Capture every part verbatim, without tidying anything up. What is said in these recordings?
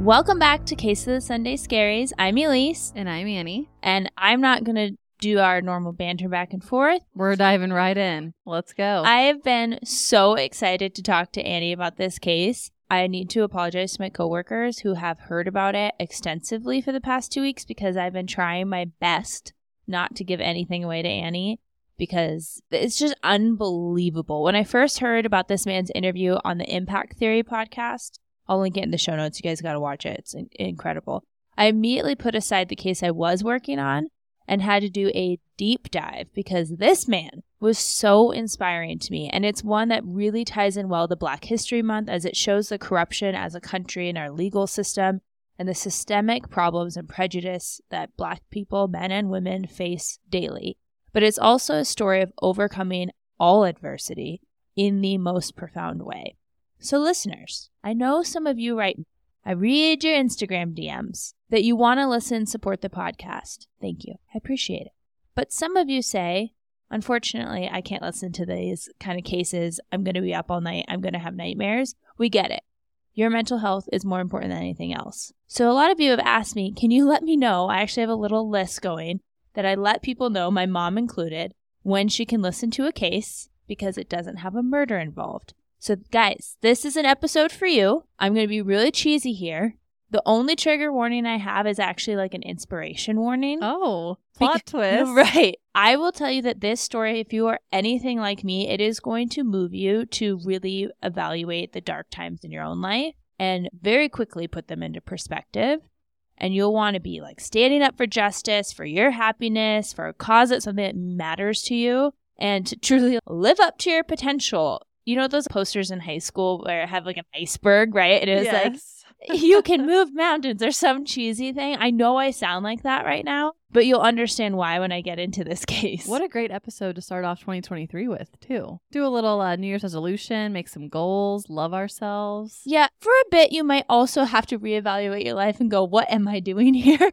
Welcome back to Case of the Sunday Scaries. I'm Elise. And I'm Annie. And I'm not going to do our normal banter back and forth. We're diving right in. Let's go. I have been so excited to talk to Annie about this case. I need to apologize to my coworkers who have heard about it extensively for the past two weeks because I've been trying my best not to give anything away to Annie because it's just unbelievable. When I first heard about this man's interview on the Impact Theory podcast, I'll link it in the show notes. You guys got to watch it. It's in- incredible. I immediately put aside the case I was working on and had to do a deep dive because this man was so inspiring to me. And it's one that really ties in well to Black History Month as it shows the corruption as a country in our legal system and the systemic problems and prejudice that Black people, men and women, face daily. But it's also a story of overcoming all adversity in the most profound way. So listeners, I know some of you write, I read your Instagram D Ms, that you want to listen and support the podcast. Thank you. I appreciate it. But some of you say, unfortunately, I can't listen to these kind of cases. I'm going to be up all night. I'm going to have nightmares. We get it. Your mental health is more important than anything else. So a lot of you have asked me, can you let me know? I actually have a little list going that I let people know, my mom included, when she can listen to a case because it doesn't have a murder involved. So guys, this is an episode for you. I'm going to be really cheesy here. The only trigger warning I have is actually like an inspiration warning. Oh, plot because, twist. Right. I will tell you that this story, if you are anything like me, it is going to move you to really evaluate the dark times in your own life and very quickly put them into perspective. And you'll want to be like standing up for justice, for your happiness, for a cause that's something that matters to you, and to truly live up to your potential. You know those posters in high school where it have like an iceberg, right? And it was Yes. like, you can move mountains or some cheesy thing. I know I sound like that right now, but you'll understand why when I get into this case. What a great episode to start off twenty twenty-three with, too. Do a little uh, New Year's resolution, make some goals, love ourselves. Yeah, for a bit, you might also have to reevaluate your life and go, what am I doing here?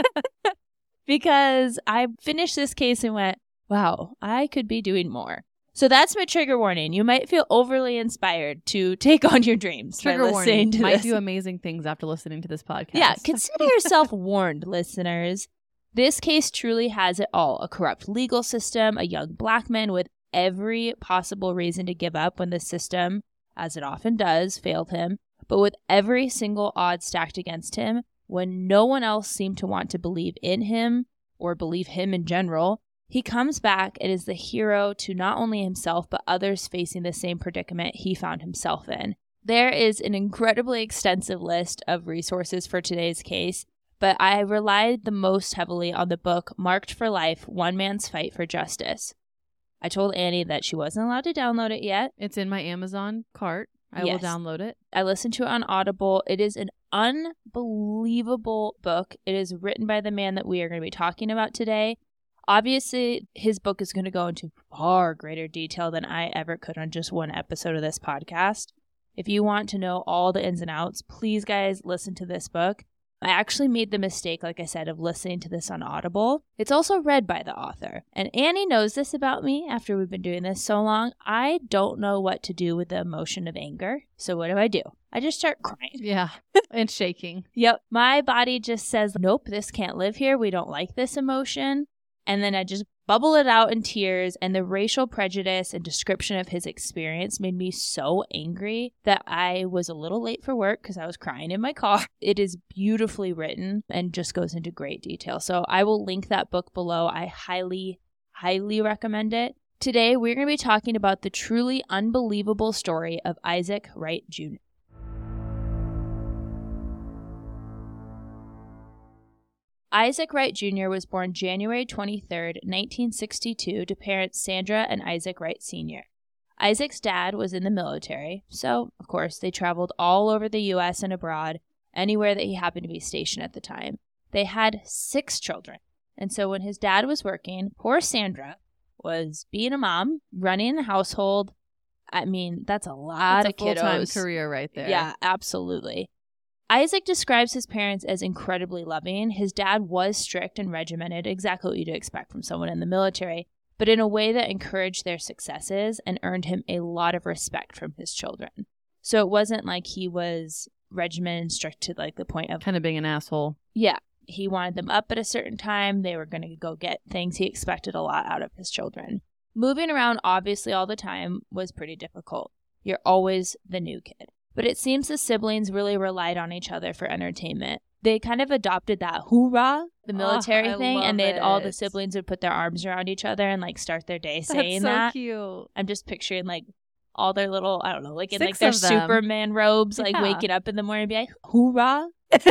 Because I finished this case and went, wow, I could be doing more. So that's my trigger warning. You might feel overly inspired to take on your dreams. Trigger by warning. to Might this. do amazing things after listening to this podcast. Yeah, consider yourself warned, listeners. This case truly has it all. A corrupt legal system, a young Black man with every possible reason to give up when the system, as it often does, failed him, but with every single odd stacked against him, when no one else seemed to want to believe in him or believe him in general. He comes back and is the hero to not only himself, but others facing the same predicament he found himself in. There is an incredibly extensive list of resources for today's case, but I relied the most heavily on the book Marked for Life, One Man's Fight for Justice. I told Annie that she wasn't allowed to download it yet. It's in my Amazon cart. I Yes. will download it. I listened to it on Audible. It is an unbelievable book. It is written by the man that we are going to be talking about today. Obviously, his book is going to go into far greater detail than I ever could on just one episode of this podcast. If you want to know all the ins and outs, please, guys, listen to this book. I actually made the mistake, like I said, of listening to this on Audible. It's also read by the author. And Annie knows this about me after we've been doing this so long. I don't know what to do with the emotion of anger. So what do I do? I just start crying. Yeah, and shaking. Yep. My body just says, nope, this can't live here. We don't like this emotion. And then I just bubble it out in tears, and the racial prejudice and description of his experience made me so angry that I was a little late for work because I was crying in my car. It is beautifully written and just goes into great detail. So I will link that book below. I highly, highly recommend it. Today, we're going to be talking about the truly unbelievable story of Isaac Wright Junior Isaac Wright Junior was born January twenty-third, nineteen sixty-two to parents Sandra and Isaac Wright Senior Isaac's dad was in the military, so, of course, they traveled all over the U S and abroad, anywhere that he happened to be stationed at the time. They had six children, and so when his dad was working, poor Sandra was being a mom, running a household. I mean, that's a lot That's of a full-time kiddos. career right there. Yeah, absolutely. Isaac describes his parents as incredibly loving. His dad was strict and regimented, exactly what you'd expect from someone in the military, but in a way that encouraged their successes and earned him a lot of respect from his children. So it wasn't like he was regimen, strict to like the point of kind of being an asshole. Yeah. He wanted them up at a certain time. They were going to go get things. He expected a lot out of his children. Moving around obviously all the time was pretty difficult. You're always the new kid. But it seems the siblings really relied on each other for entertainment. They kind of adopted that hoorah, the military oh, thing, and they'd all the it. siblings would put their arms around each other and like start their day saying That's so that. Cute. I'm just picturing like all their little, I don't know, like in Six like their of them. Superman robes, like Yeah. waking up in the morning and be like, hoorah.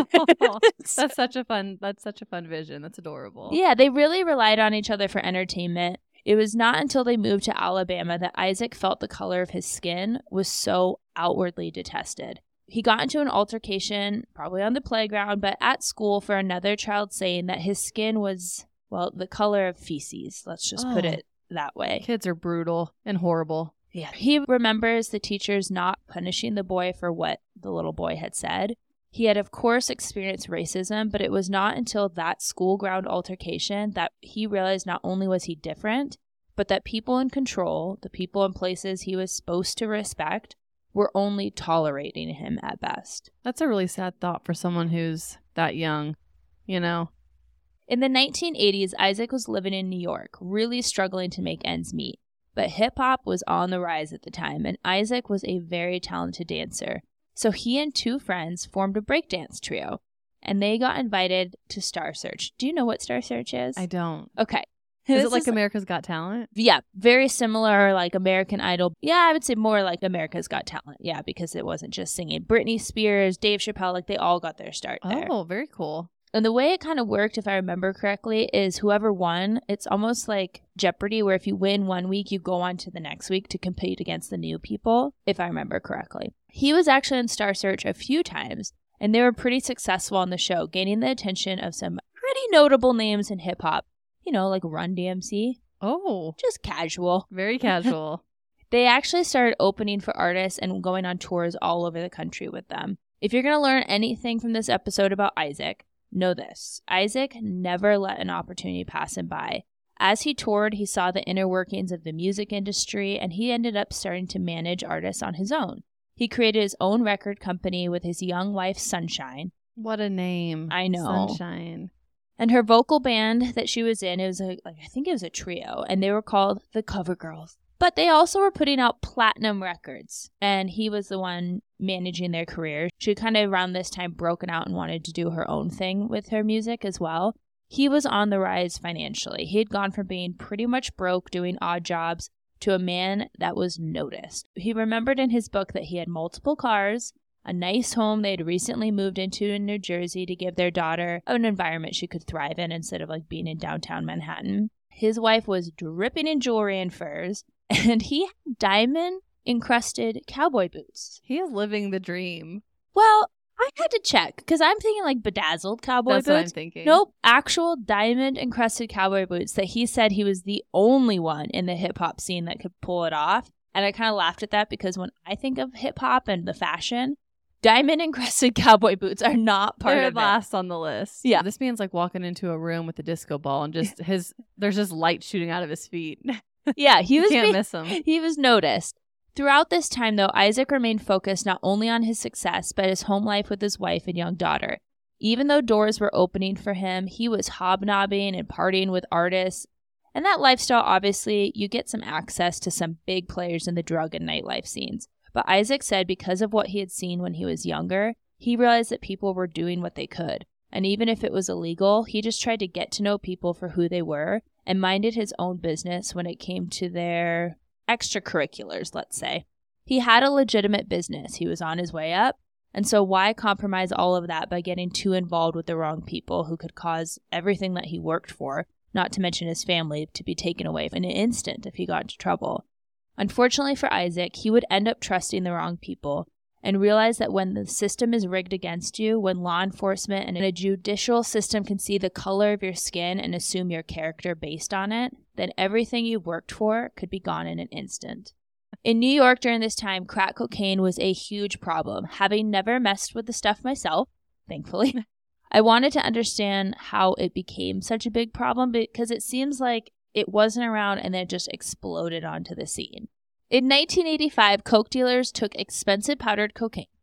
That's such a fun that's such a fun vision. That's adorable. Yeah, they really relied on each other for entertainment. It was not until they moved to Alabama that Isaac felt the color of his skin was so outwardly detested. He got into an altercation, probably on the playground, but at school for another child saying that his skin was, well, the color of feces. Let's just Oh. put it that way. Kids are brutal and horrible. Yeah. He remembers the teachers not punishing the boy for what the little boy had said. He had, of course, experienced racism, but it was not until that school ground altercation that he realized not only was he different, but that people in control, the people in places he was supposed to respect, were only tolerating him at best. That's a really sad thought for someone who's that young, you know? In the nineteen eighties, Isaac was living in New York, really struggling to make ends meet. But hip-hop was on the rise at the time, and Isaac was a very talented dancer. So he and two friends formed a breakdance trio, and they got invited to Star Search. Do you know what Star Search is? I don't. Okay. Is This it like America's Got Talent? Yeah, very similar, like American Idol. Yeah, I would say more like America's Got Talent. Yeah, because it wasn't just singing. Britney Spears, Dave Chappelle, like they all got their start there. Oh, very cool. And the way it kind of worked, if I remember correctly, is whoever won, it's almost like Jeopardy, where if you win one week, you go on to the next week to compete against the new people, if I remember correctly. He was actually in Star Search a few times, and they were pretty successful on the show, gaining the attention of some pretty notable names in hip-hop. You know, like Run D M C. Oh. Just casual. Very casual. They actually started opening for artists and going on tours all over the country with them. If you're going to learn anything from this episode about Isaac, know this. Isaac never let an opportunity pass him by. As he toured, he saw the inner workings of the music industry, and he ended up starting to manage artists on his own. He created his own record company with his young wife, Sunshine. What a name. I know. Sunshine. And her vocal band that she was in, it was a, like I think it was a trio, and they were called the Cover Girls. But they also were putting out platinum records, and he was the one managing their career. She kind of around this time broken out and wanted to do her own thing with her music as well. He was on the rise financially. He had gone from being pretty much broke doing odd jobs to a man that was noticed. He remembered in his book that he had multiple cars, a nice home they had recently moved into in New Jersey to give their daughter an environment she could thrive in instead of like being in downtown Manhattan. His wife was dripping in jewelry and furs, and he had diamond-encrusted cowboy boots. He is living the dream. Well, I had to check, because I'm thinking like bedazzled cowboy That's boots. what I'm thinking. Nope, actual diamond-encrusted cowboy boots that he said he was the only one in the hip-hop scene that could pull it off. And I kind of laughed at that because when I think of hip-hop and the fashion, diamond-encrusted cowboy boots are not part They're of it. last on the list. Yeah. This man's like walking into a room with a disco ball and just his, there's just light shooting out of his feet. Yeah, he You was can't being- miss him. He was noticed. Throughout this time, though, Isaac remained focused not only on his success, but his home life with his wife and young daughter. Even though doors were opening for him, he was hobnobbing and partying with artists. And that lifestyle, obviously, you get some access to some big players in the drug and nightlife scenes. But Isaac said because of what he had seen when he was younger, he realized that people were doing what they could. And even if it was illegal, he just tried to get to know people for who they were and minded his own business when it came to their extracurriculars, let's say. He had a legitimate business. He was on his way up. And so why compromise all of that by getting too involved with the wrong people who could cause everything that he worked for, not to mention his family, to be taken away in an instant if he got into trouble? Unfortunately for Isaac, he would end up trusting the wrong people and realize that when the system is rigged against you, when law enforcement and a judicial system can see the color of your skin and assume your character based on it, then everything you've worked for could be gone in an instant. In New York during this time, crack cocaine was a huge problem. Having never messed with the stuff myself, thankfully, I wanted to understand how it became such a big problem because it seems like it wasn't around and then just exploded onto the scene. In nineteen eighty-five, coke dealers took expensive powdered cocaine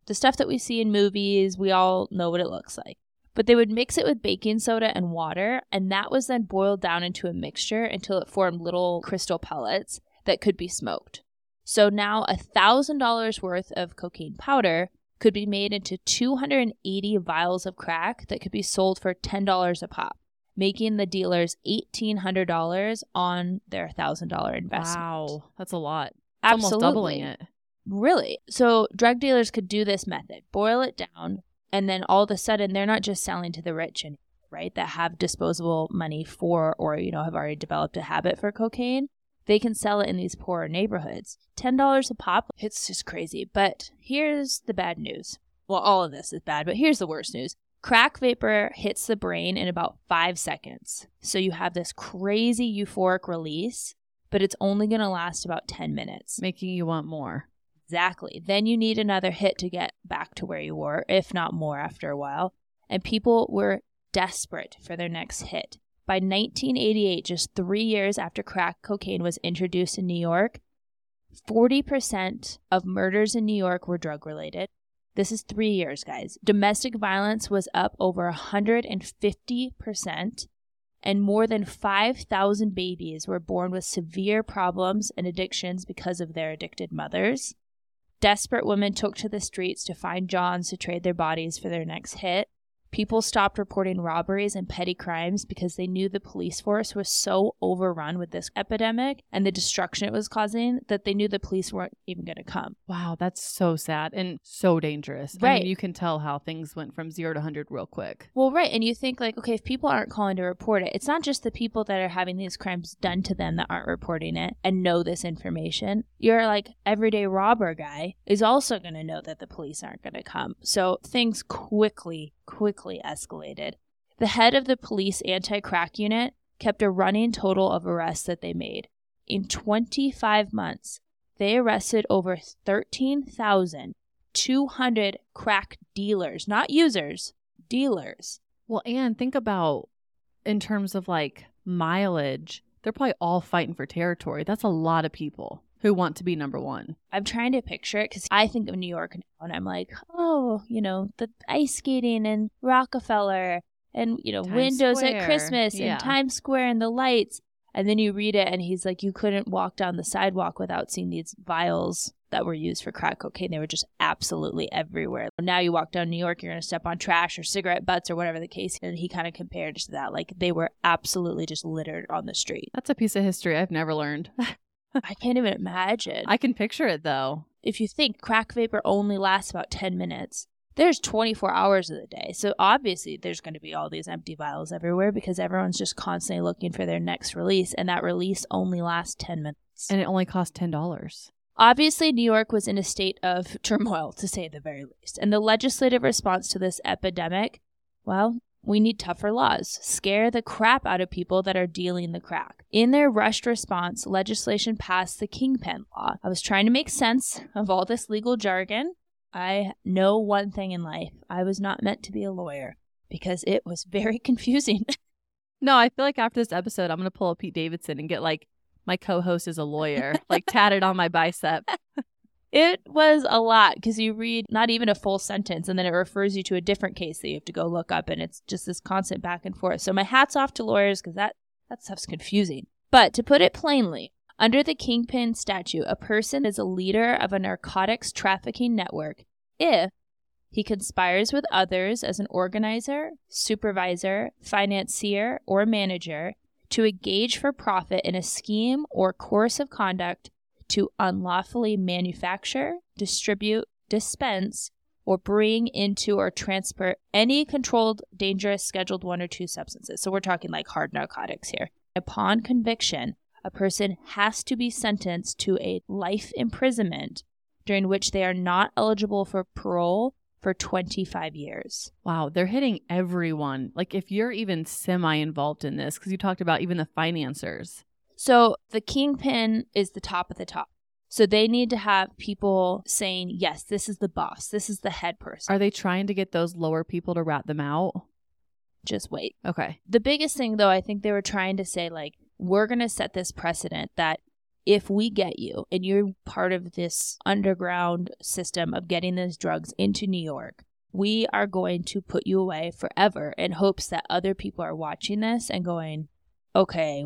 The stuff that we see in movies, we all know what it looks like. But they would mix it with baking soda and water, and that was then boiled down into a mixture until it formed little crystal pellets that could be smoked. So now one thousand dollars worth of cocaine powder could be made into two hundred eighty vials of crack that could be sold for ten dollars a pop, making the dealers eighteen hundred dollars on their one thousand dollars investment. Wow, that's a lot. It's Absolutely. Almost doubling it. Really? So drug dealers could do this method, boil it down, and then all of a sudden they're not just selling to the rich, and right, that have disposable money for, or, you know, have already developed a habit for cocaine. They can sell it in these poorer neighborhoods. ten dollars a pop, it's just crazy. But here's the bad news. Well, all of this is bad, but here's the worst news. Crack vapor hits the brain in about five seconds. So you have this crazy euphoric release, but it's only going to last about ten minutes. Making you want more. Exactly. Then you need another hit to get back to where you were, if not more after a while. And people were desperate for their next hit. By nineteen eighty-eight, just three years after crack cocaine was introduced in New York, forty percent of murders in New York were drug-related. This is three years, guys. Domestic violence was up over one hundred fifty percent, and more than five thousand babies were born with severe problems and addictions because of their addicted mothers. Desperate women took to the streets to find Johns to trade their bodies for their next hit. People stopped reporting robberies and petty crimes because they knew the police force was so overrun with this epidemic and the destruction it was causing that they knew the police weren't even going to come. Wow, that's so sad and so dangerous. Right. I mean, you can tell how things went from zero to one hundred real quick. Well, right. And you think like, okay, if people aren't calling to report it, it's not just the people that are having these crimes done to them that aren't reporting it and know this information. Your like everyday robber guy is also going to know that the police aren't going to come. So things quickly quickly escalated. The head of the police anti-crack unit kept a running total of arrests that they made. In twenty-five months, they arrested over thirteen thousand two hundred crack dealers, not users, dealers. Well, and think about in terms of like mileage, they're probably all fighting for territory. That's a lot of people who want to be number one. I'm trying to picture it because I think of New York now and I'm like, oh, you know, the ice skating and Rockefeller and, you know, Times windows Square. at Christmas Yeah. and Times Square and the lights. And then you read it and he's like, you couldn't walk down the sidewalk without seeing these vials that were used for crack cocaine. They were just absolutely everywhere. Now you walk down New York, you're going to step on trash or cigarette butts or whatever the case. And he kind of compared to that. Like they were absolutely just littered on the street. That's a piece of history I've never learned. I can't even imagine. I can picture it though. If you think crack vapor only lasts about ten minutes, there's twenty-four hours of the day. So obviously there's going to be all these empty vials everywhere because everyone's just constantly looking for their next release. And that release only lasts ten minutes. And it only cost ten dollars. Obviously, New York was in a state of turmoil, to say the very least. And the legislative response to this epidemic, well, we need tougher laws. Scare the crap out of people that are dealing the crack. In their rushed response, legislation passed the Kingpin Law. I was trying to make sense of all this legal jargon. I know one thing in life. I was not meant to be a lawyer because it was very confusing. No, I feel like after this episode, I'm going to pull up Pete Davidson and get like my co-host is a lawyer, like tatted on my bicep. It was a lot because you read not even a full sentence and then it refers you to a different case that you have to go look up and it's just this constant back and forth. So my hat's off to lawyers because that, that stuff's confusing. But to put it plainly, under the Kingpin statute, a person is a leader of a narcotics trafficking network if he conspires with others as an organizer, supervisor, financier, or manager to engage for profit in a scheme or course of conduct to unlawfully manufacture, distribute, dispense, or bring into or transport any controlled, dangerous Scheduled one or two substances. So we're talking like hard narcotics here. Upon conviction, a person has to be sentenced to a life imprisonment during which they are not eligible for parole for twenty-five years. Wow, they're hitting everyone. Like if you're even semi-involved in this, because you talked about even the financiers. So the Kingpin is the top of the top. So they need to have people saying, yes, this is the boss. This is the head person. Are they trying to get those lower people to rat them out? Just wait. Okay. The biggest thing, though, I think they were trying to say, like, we're going to set this precedent that if we get you and you're part of this underground system of getting these drugs into New York, we are going to put you away forever in hopes that other people are watching this and going, okay,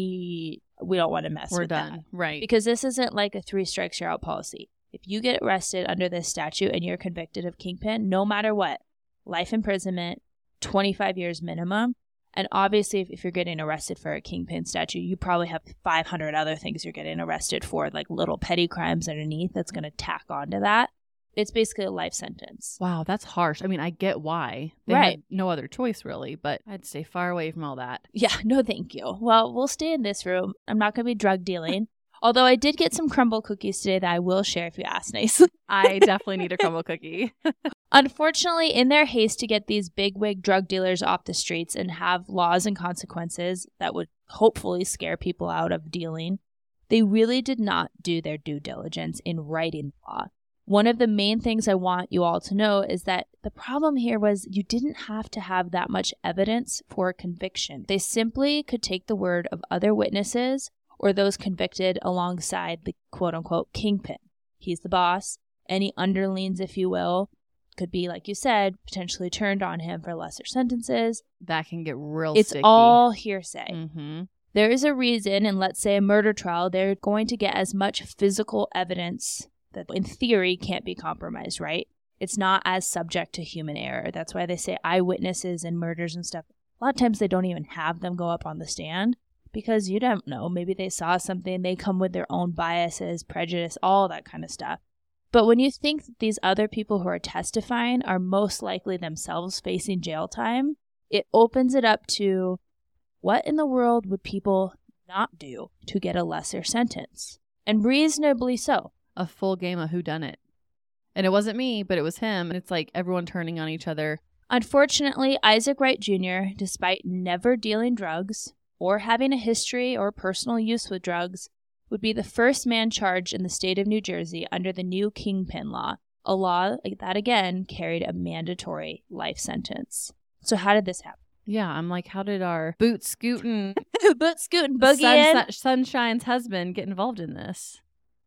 we we don't want to mess We're with done. that. Right. Because this isn't like a three strikes you're out policy. If you get arrested under this statute and you're convicted of kingpin, no matter what, life imprisonment, twenty-five years minimum. And obviously, if, if you're getting arrested for a kingpin statute, you probably have five hundred other things you're getting arrested for, like little petty crimes underneath that's going to tack onto that. It's basically a life sentence. Wow, that's harsh. I mean, I get why. They Right. had no other choice, really, but I'd stay far away from all that. Yeah, no thank you. Well, we'll stay in this room. I'm not going to be drug dealing. Although I did get some crumble cookies today that I will share if you ask nicely. I definitely need a crumble cookie. Unfortunately, in their haste to get these bigwig drug dealers off the streets and have laws and consequences that would hopefully scare people out of dealing, they really did not do their due diligence in writing the law. One of the main things I want you all to know is that the problem here was you didn't have to have that much evidence for a conviction. They simply could take the word of other witnesses or those convicted alongside the quote-unquote kingpin. He's the boss. Any underlings, if you will, could be, like you said, potentially turned on him for lesser sentences. That can get real It's sticky. all hearsay. Mm-hmm. There is a reason, in let's say a murder trial, they're going to get as much physical evidence that in theory can't be compromised, right? It's not as subject to human error. That's why they say eyewitnesses and murders and stuff. A lot of times they don't even have them go up on the stand because you don't know. Maybe they saw something. They come with their own biases, prejudice, all that kind of stuff. But when you think that these other people who are testifying are most likely themselves facing jail time, it opens it up to what in the world would people not do to get a lesser sentence? And reasonably so. A full game of whodunit. And it wasn't me, but it was him. And it's like everyone turning on each other. Unfortunately, Isaac Wright Junior, despite never dealing drugs or having a history or personal use with drugs, would be the first man charged in the state of New Jersey under the new Kingpin Law, a law that again carried a mandatory life sentence. So how did this happen? Yeah, I'm like, how did our boot scootin', boot scootin' boogie in? Sunsh- Sunshine's husband get involved in this?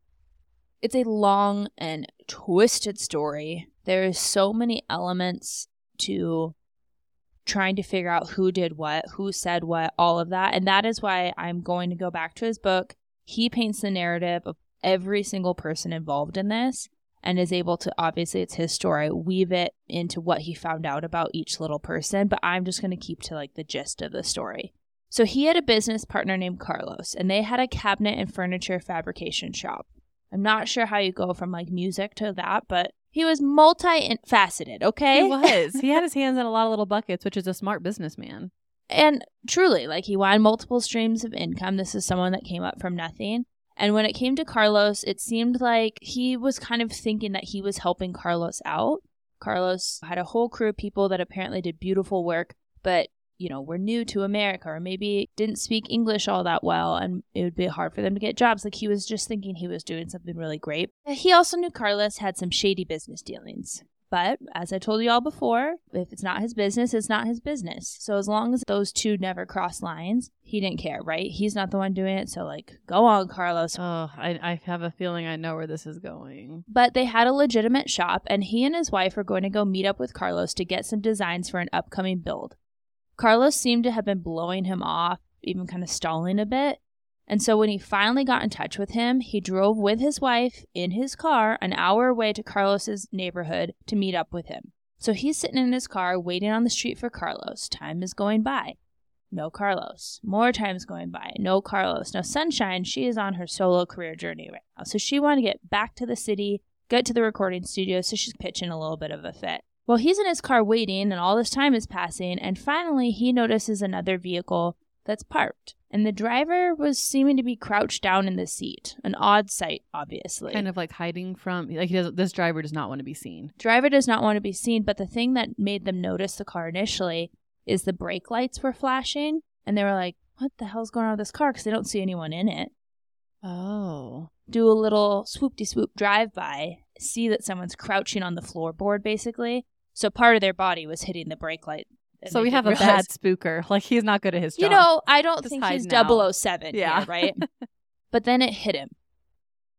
It's a long and twisted story. There is so many elements to trying to figure out who did what, who said what, all of that. And that is why I'm going to go back to his book. He paints the narrative of every single person involved in this and is able to, obviously it's his story, weave it into what he found out about each little person. But I'm just going to keep to like the gist of the story. So he had a business partner named Carlos, and they had a cabinet and furniture fabrication shop. I'm not sure how you go from like music to that, but he was multi-faceted, okay? He was. He had his hands in a lot of little buckets, which is a smart businessman. And truly, like he wanted multiple streams of income. This is someone that came up from nothing. And when it came to Carlos, it seemed like he was kind of thinking that he was helping Carlos out. Carlos had a whole crew of people that apparently did beautiful work, but you know, were new to America or maybe didn't speak English all that well and it would be hard for them to get jobs. Like he was just thinking he was doing something really great. He also knew Carlos had some shady business dealings. But as I told you all before, if it's not his business, it's not his business. So as long as those two never cross lines, he didn't care, right? He's not the one doing it. So like, go on, Carlos. Oh, I, I have a feeling I know where this is going. But they had a legitimate shop and he and his wife were going to go meet up with Carlos to get some designs for an upcoming build. Carlos seemed to have been blowing him off, even kind of stalling a bit. And so when he finally got in touch with him, he drove with his wife in his car an hour away to Carlos's neighborhood to meet up with him. So he's sitting in his car waiting on the street for Carlos. Time is going by. No Carlos. More time's going by. No Carlos. Now Sunshine, she is on her solo career journey right now. So she wanted to get back to the city, get to the recording studio, so she's pitching a little bit of a fit. Well, he's in his car waiting, and all this time is passing, and finally he notices another vehicle that's parked. And the driver was seeming to be crouched down in the seat. An odd sight, obviously. Kind of like hiding from, like he does, this driver does not want to be seen. Driver does not want to be seen, but the thing that made them notice the car initially is the brake lights were flashing, and they were like, what the hell's going on with this car? Because they don't see anyone in it. Oh. Do a little swoop-de-swoop drive-by, see that someone's crouching on the floorboard, basically. So part of their body was hitting the brake light. So we have a bad spooker. Like he's not good at his job. You know, I don't Just think he's hiding double oh out. seven. Yeah. Here, right? But then it hit him.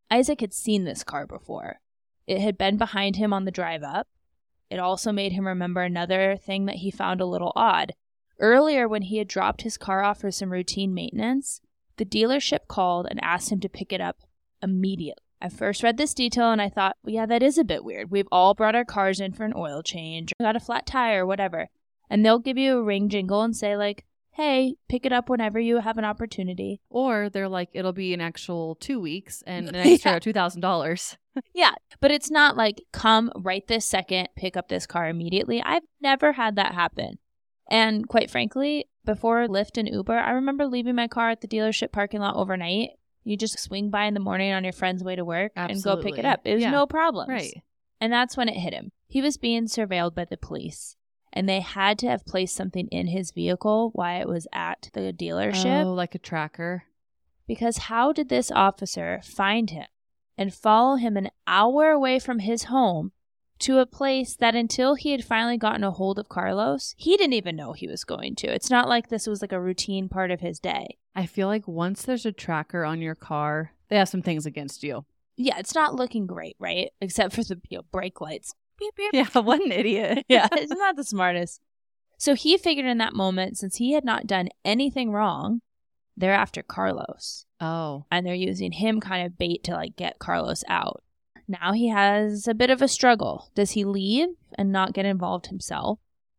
Isaac had seen this car before. It had been behind him on the drive up. It also made him remember another thing that he found a little odd. Earlier, when he had dropped his car off for some routine maintenance, the dealership called and asked him to pick it up immediately. I first read this detail and I thought, well, yeah, that is a bit weird. We've all brought our cars in for an oil change, got a flat tire, whatever. And they'll give you a ring jingle and say like, hey, pick it up whenever you have an opportunity. Or they're like, it'll be an actual two weeks and an extra Yeah. two thousand dollars. Yeah, but it's not like, come right this second, pick up this car immediately. I've never had that happen. And quite frankly, before Lyft and Uber, I remember leaving my car at the dealership parking lot overnight. You just swing by in the morning on your friend's way to work Absolutely. and go pick it up. It was Yeah. no problems. Right. And that's when it hit him. He was being surveilled by the police, and they had to have placed something in his vehicle while it was at the dealership. Oh, like a tracker. Because how did this officer find him and follow him an hour away from his home to a place that until he had finally gotten a hold of Carlos, he didn't even know he was going to? It's not like this was like a routine part of his day. I feel like once there's a tracker on your car, they have some things against you. Yeah, it's not looking great, right? Except for the you know, brake lights. Beep, beep. Yeah, what an idiot. Yeah, it's not the smartest. So he figured in that moment, since he had not done anything wrong, they're after Carlos. Oh. And they're using him kind of bait to like get Carlos out. Now he has a bit of a struggle. Does he leave and not get involved himself?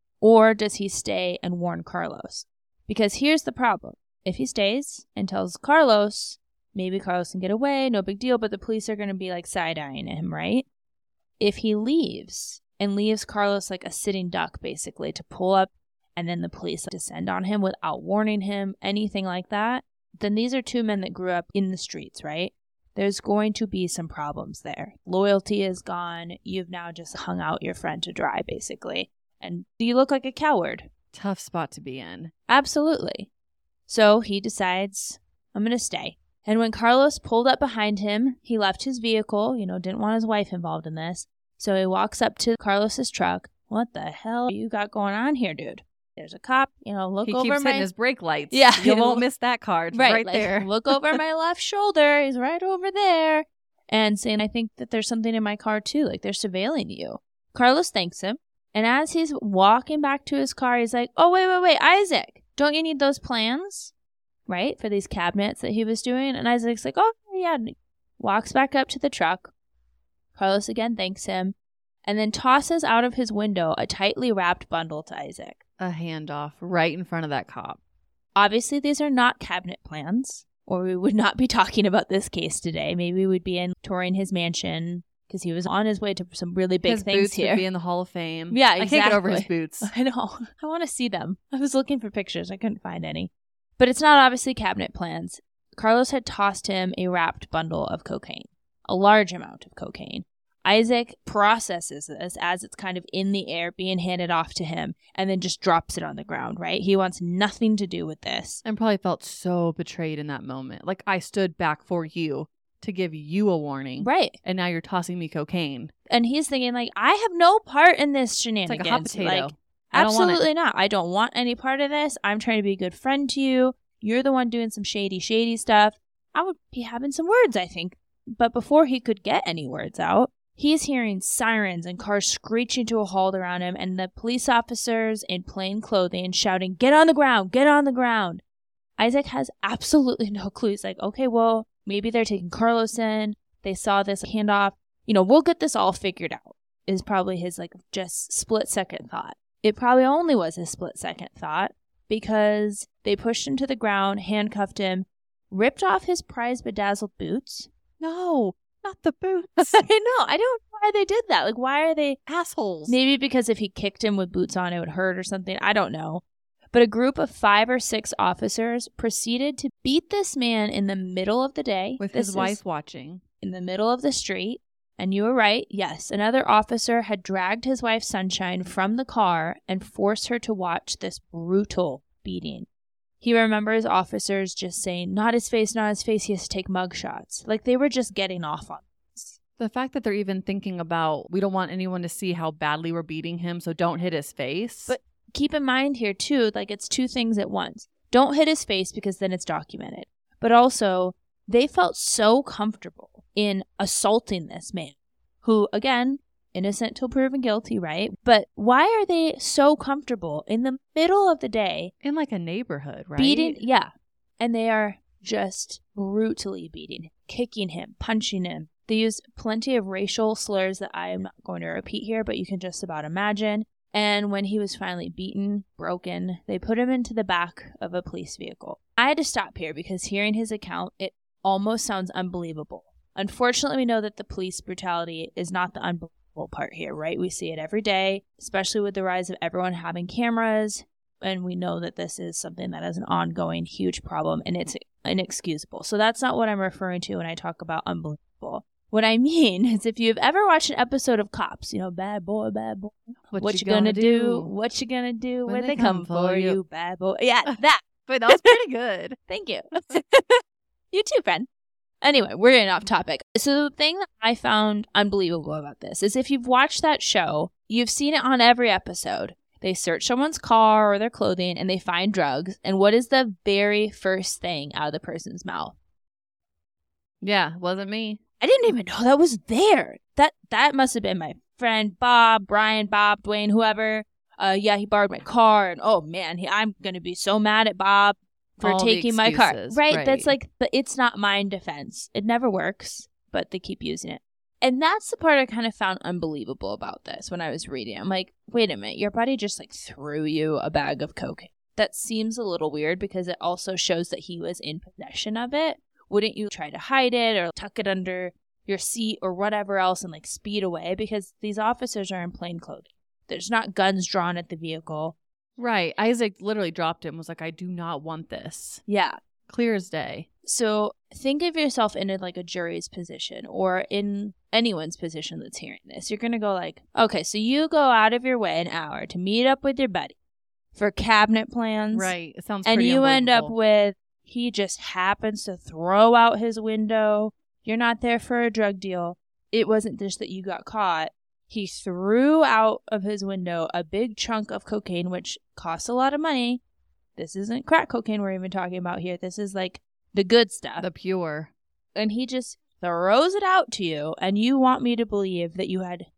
Or does he stay and warn Carlos? Because here's the problem. If he stays and tells Carlos, maybe Carlos can get away, no big deal, but the police are going to be like side-eyeing him, right? If he leaves and leaves Carlos like a sitting duck, basically, to pull up and then the police descend on him without warning him, anything like that, then these are two men that grew up in the streets, right? There's going to be some problems there. Loyalty is gone. You've now just hung out your friend to dry, basically. And you look like a coward. Tough spot to be in. Absolutely. So he decides, I'm going to stay. And when Carlos pulled up behind him, he left his vehicle, you know, didn't want his wife involved in this. So he walks up to Carlos's truck. What the hell you got going on here, dude? There's a cop, you know, look he over keeps my... hitting his brake lights. Yeah. You won't miss that card. Right, Right, like, there. Look over my left shoulder. He's right over there. And saying, I think that there's something in my car too. Like they're surveilling you. Carlos thanks him. And as he's walking back to his car, he's like, oh, wait, wait, wait, Isaac, don't you need those plans? Right? For these cabinets that he was doing. And Isaac's like, oh, yeah. And he walks back up to the truck. Carlos again thanks him. And then tosses out of his window a tightly wrapped bundle to Isaac. A handoff right in front of that cop. Obviously, these are not cabinet plans, or we would not be talking about this case today. Maybe we'd be in touring his mansion because he was on his way to some really big his things boots here. would be in the Hall of Fame. Yeah, I can't get over his exactly. boots. I know. I want to see them. I was looking for pictures. I couldn't find any. But it's not obviously cabinet plans. Carlos had tossed him a wrapped bundle of cocaine, a large amount of cocaine. Isaac processes this as it's kind of in the air being handed off to him and then just drops it on the ground, right? He wants nothing to do with this. And probably felt so betrayed in that moment. Like I stood back for you to give you a warning. Right. And now you're tossing me cocaine. And he's thinking like, I have no part in this It's shenanigans. like a hot potato. Like, I don't want it. absolutely not. I don't want any part of this. I'm trying to be a good friend to you. You're the one doing some shady, shady stuff. I would be having some words, I think. But before he could get any words out, he's hearing sirens and cars screeching to a halt around him and the police officers in plain clothing shouting, get on the ground, get on the ground. Isaac has absolutely no clue. He's like, okay, well, maybe they're taking Carlos in. They saw this handoff. You know, we'll get this all figured out, is probably his like just split second thought. It probably only was his split second thought because they pushed him to the ground, handcuffed him, ripped off his prize bedazzled boots. No, not the boots. I know. I don't know why they did that. Like, why are they Assholes. Maybe because if he kicked him with boots on, it would hurt or something. I don't know. But a group of five or six officers proceeded to beat this man in the middle of the day. With This his is wife watching. in the middle of the street. And you were right. Yes, another officer had dragged his wife Sunshine from the car and forced her to watch this brutal beating. He remembers officers just saying, not his face, not his face. He has to take mug shots. Like they were just getting off on this. The fact that they're even thinking about, we don't want anyone to see how badly we're beating him, so don't hit his face. But keep in mind here, too, like it's two things at once. Don't hit his face because then it's documented. But also, they felt so comfortable in assaulting this man who, again, innocent till proven guilty, right? But why are they so comfortable in the middle of the day In like a neighborhood, right? beating? Yeah. And they are just brutally beating him, kicking him, punching him. They use plenty of racial slurs that I am not going to repeat here, but you can just about imagine. And when he was finally beaten, broken, they put him into the back of a police vehicle. I had to stop here because hearing his account, it almost sounds unbelievable. Unfortunately, we know that the police brutality is not the unbelievable part here, right? We see it every day, especially with the rise of everyone having cameras. And we know that this is something that is an ongoing huge problem and it's inexcusable. So that's not what I'm referring to when I talk about unbelievable. What I mean is if you've ever watched an episode of Cops, you know, bad boy, bad boy, what, what you, you gonna, gonna do? do? What you gonna do when, when they, they come, come for you? you, bad boy? Yeah, that. But that was pretty good. Thank you. You too, friend. Anyway, we're getting off topic. So the thing that I found unbelievable about this is if you've watched that show, you've seen it on every episode. They search someone's car or their clothing and they find drugs. And what is the very first thing out of the person's mouth? Yeah, wasn't me. I didn't even know that was there. That that must have been my friend Bob, Brian, Bob, Dwayne, whoever. Uh, yeah, he borrowed my car. And oh, man, he, I'm going to be so mad at Bob for All taking my car. Right? right? That's like, the it's not mine defense. It never works, but they keep using it. And that's the part I kind of found unbelievable about this when I was reading. I'm like, wait a minute, your buddy just like threw you a bag of cocaine. That seems a little weird because it also shows that he was in possession of it. Wouldn't you try to hide it or tuck it under your seat or whatever else and like speed away? Because these officers are in plain clothing. There's not guns drawn at the vehicle. Right. Isaac literally dropped it and was like, I do not want this. Yeah. Clear as day. So think of yourself in a, like a jury's position or in anyone's position that's hearing this. You're going to go like, okay, so you go out of your way an hour to meet up with your buddy for cabinet plans. Right. It sounds and pretty you end up with, he just happens to throw out his window. You're not there for a drug deal. It wasn't just that you got caught. He threw out of his window a big chunk of cocaine, which costs a lot of money. This isn't crack cocaine we're even talking about here. This is like the good stuff. The pure. And he just throws it out to you, and you want me to believe that you had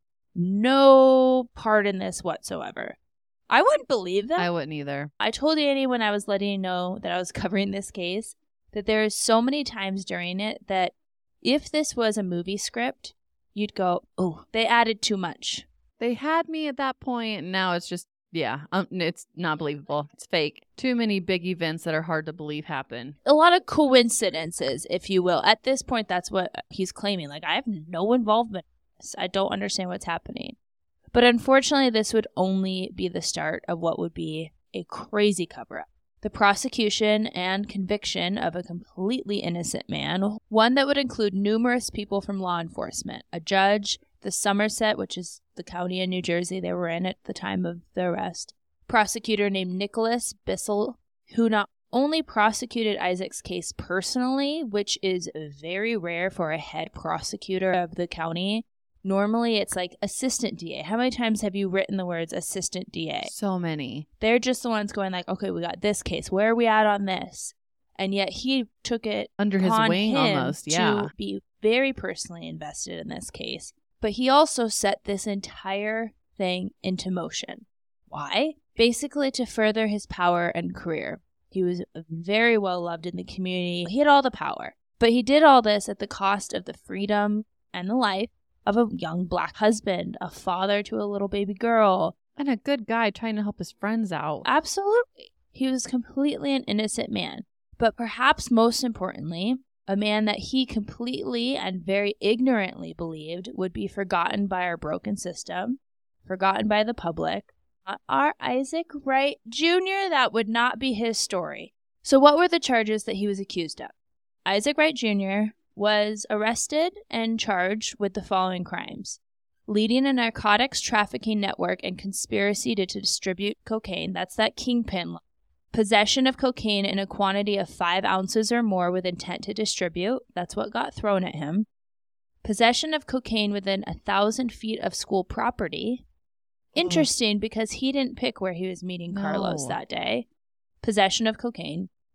no part in this whatsoever. I wouldn't believe that. I wouldn't either. I told Annie when I was letting you know that I was covering this case that there is so many times during it that if this was a movie script, you'd go, oh, they added too much. They had me at that point, and now it's just, yeah, um, it's not believable. It's fake. Too many big events that are hard to believe happen. A lot of coincidences, if you will. At this point, that's what he's claiming. Like, I have no involvement in this. I don't understand what's happening. But unfortunately, this would only be the start of what would be a crazy cover-up. The prosecution and conviction of a completely innocent man, one that would include numerous people from law enforcement, a judge, the Somerset, which is the county in New Jersey they were in at the time of the arrest, prosecutor named Nicholas Bissell, who not only prosecuted Isaac's case personally, which is very rare for a head prosecutor of the county. Normally, it's like assistant D A. How many times have you written the words assistant D A? So many. They're just the ones going like, okay, we got this case. Where are we at on this? And yet he took it under his wing almost, yeah. To be very personally invested in this case. But he also set this entire thing into motion. Why? Basically to further his power and career. He was very well loved in the community. He had all the power. But he did all this at the cost of the freedom and the life of a young black husband, a father to a little baby girl. And a good guy trying to help his friends out. Absolutely. He was completely an innocent man. But perhaps most importantly, a man that he completely and very ignorantly believed would be forgotten by our broken system, forgotten by the public. Our Isaac Wright Junior, that would not be his story. So what were the charges that he was accused of? Isaac Wright Junior was arrested and charged with the following crimes: leading a narcotics trafficking network and conspiracy to distribute cocaine. That's that kingpin. Possession of cocaine in a quantity of five ounces or more with intent to distribute. That's what got thrown at him. Possession of cocaine within a thousand feet of school property. Interesting, because he didn't pick where he was meeting Carlos No. that day. Possession of cocaine.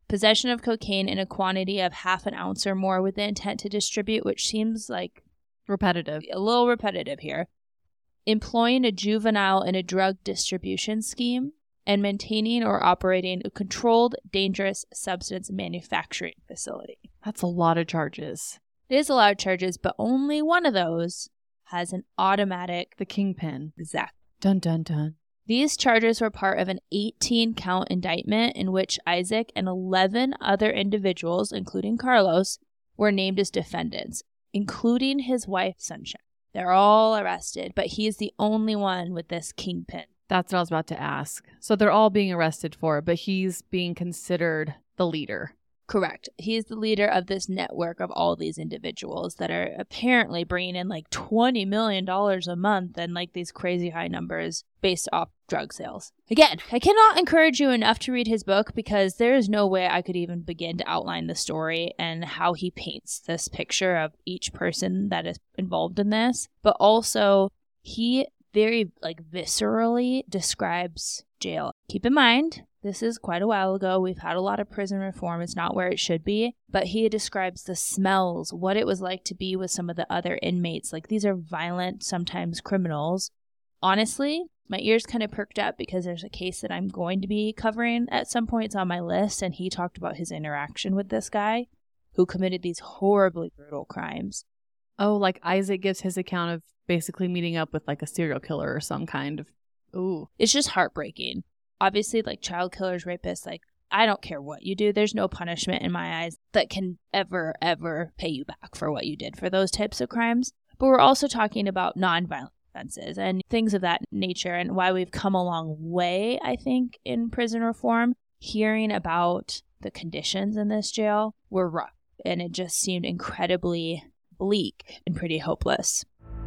possession of cocaine in a quantity of half an ounce or more with the intent to distribute, which seems like repetitive, a little repetitive here, employing a juvenile in a drug distribution scheme, and maintaining or operating a controlled, dangerous substance manufacturing facility. That's a lot of charges. It is a lot of charges, but only one of those has an automatic... The kingpin. Exact. Dun, dun, dun. These charges were part of an eighteen-count indictment in which Isaac and eleven other individuals, including Carlos, were named as defendants, including his wife, Sunshine. They're all arrested, but he's the only one with this kingpin. That's what I was about to ask. So they're all being arrested for it, but he's being considered the leader. Correct. He's the leader of this network of all these individuals that are apparently bringing in like twenty million dollars a month and like these crazy high numbers based off drug sales. Again, I cannot encourage you enough to read his book because there is no way I could even begin to outline the story and how he paints this picture of each person that is involved in this. But also, he very like viscerally describes jail. Keep in mind, this is quite a while ago. We've had a lot of prison reform. It's not where it should be. But he describes the smells, what it was like to be with some of the other inmates. Like, these are violent, sometimes criminals. Honestly, my ears kind of perked up because there's a case that I'm going to be covering at some points on my list. And he talked about his interaction with this guy who committed these horribly brutal crimes. Oh, like Isaac gives his account of basically meeting up with like a serial killer or some kind of... Ooh. It's just heartbreaking. Obviously, like child killers, rapists, like, I don't care what you do. There's no punishment in my eyes that can ever, ever pay you back for what you did for those types of crimes. But we're also talking about nonviolent offenses and things of that nature and why we've come a long way, I think, in prison reform. Hearing about the conditions in this jail were rough, and it just seemed incredibly bleak and pretty hopeless.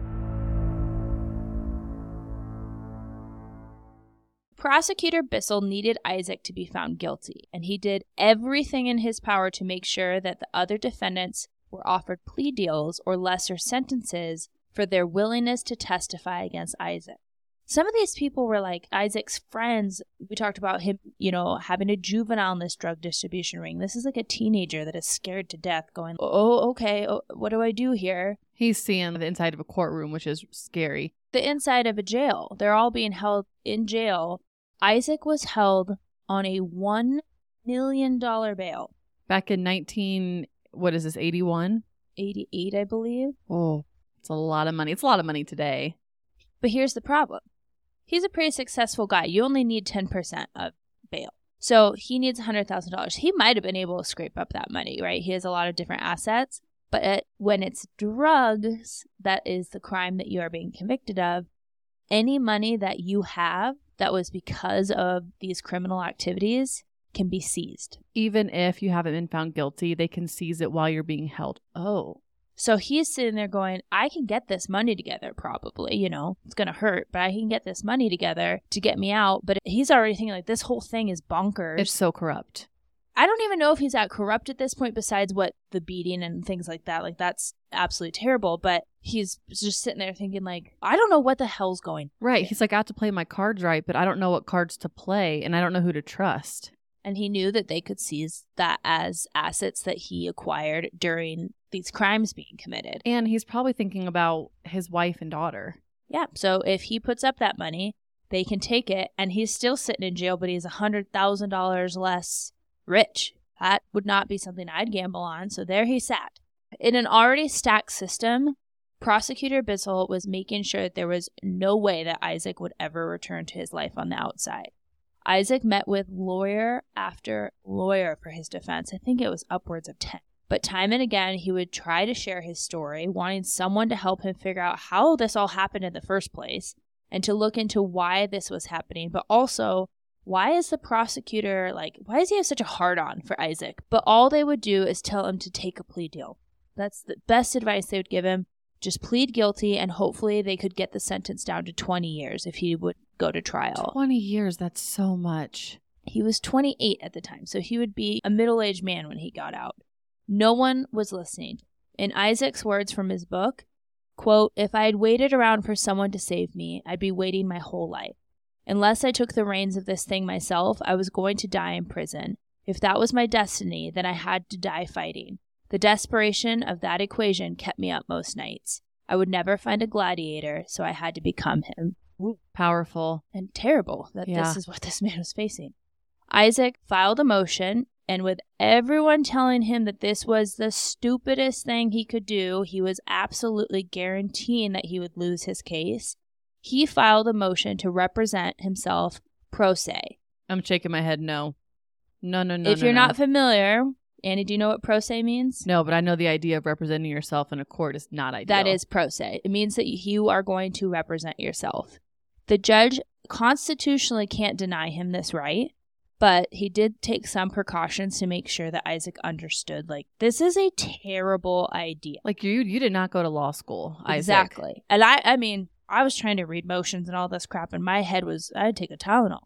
Prosecutor Bissell needed Isaac to be found guilty, and he did everything in his power to make sure that the other defendants were offered plea deals or lesser sentences for their willingness to testify against Isaac. Some of these people were like Isaac's friends. We talked about him, you know, having a juvenile in this drug distribution ring. This is like a teenager that is scared to death going, oh, okay, oh, what do I do here? He's seeing the inside of a courtroom, which is scary. The inside of a jail. They're all being held in jail. Isaac was held on a one million dollars bail. Back in nineteen, what is this, eighty-one? eighty-eight, I believe. Oh, it's a lot of money. It's a lot of money today. But here's the problem. He's a pretty successful guy. You only need ten percent of bail. So he needs one hundred thousand dollars. He might have been able to scrape up that money, right? He has a lot of different assets. But it, when it's drugs, that is the crime that you are being convicted of, any money that you have that was because of these criminal activities can be seized. Even if you haven't been found guilty, they can seize it while you're being held. Oh. So he's sitting there going, I can get this money together probably, you know, it's going to hurt, but I can get this money together to get me out. But he's already thinking like this whole thing is bonkers. It's so corrupt. I don't even know if he's that corrupt at this point besides what the beating and things like that. Like, that's absolutely terrible. But he's just sitting there thinking, like, I don't know what the hell's going on. Right. He's like, I have to play my cards right, but I don't know what cards to play, and I don't know who to trust. And he knew that they could seize that as assets that he acquired during these crimes being committed. And he's probably thinking about his wife and daughter. Yeah. So if he puts up that money, they can take it, and he's still sitting in jail, but he's one hundred thousand dollars less rich. That would not be something I'd gamble on. So there he sat. In an already stacked system, Prosecutor Bissell was making sure that there was no way that Isaac would ever return to his life on the outside. Isaac met with lawyer after lawyer for his defense. I think it was upwards of ten. But time and again, he would try to share his story, wanting someone to help him figure out how this all happened in the first place and to look into why this was happening, but also why is the prosecutor, like, why does he have such a hard-on for Isaac? But all they would do is tell him to take a plea deal. That's the best advice they would give him. Just plead guilty, and hopefully they could get the sentence down to twenty years if he would go to trial. twenty years, that's so much. He was twenty-eight at the time, so he would be a middle-aged man when he got out. No one was listening. In Isaac's words from his book, quote, if I had waited around for someone to save me, I'd be waiting my whole life. Unless I took the reins of this thing myself, I was going to die in prison. If that was my destiny, then I had to die fighting. The desperation of that equation kept me up most nights. I would never find a gladiator, so I had to become him. Ooh, powerful. And terrible that Yeah. this is what this man was facing. Isaac filed a motion, and with everyone telling him that this was the stupidest thing he could do, he was absolutely guaranteeing that he would lose his case. He filed a motion to represent himself pro se. I'm shaking my head no. No, no, no, If no, you're no. not familiar, Annie, do you know what pro se means? No, but I know the idea of representing yourself in a court is not ideal. That is pro se. It means that you are going to represent yourself. The judge constitutionally can't deny him this right, but he did take some precautions to make sure that Isaac understood, like, this is a terrible idea. Like, you you did not go to law school, Isaac. Exactly. And I, I mean, I was trying to read motions and all this crap, and my head was, I'd take a Tylenol.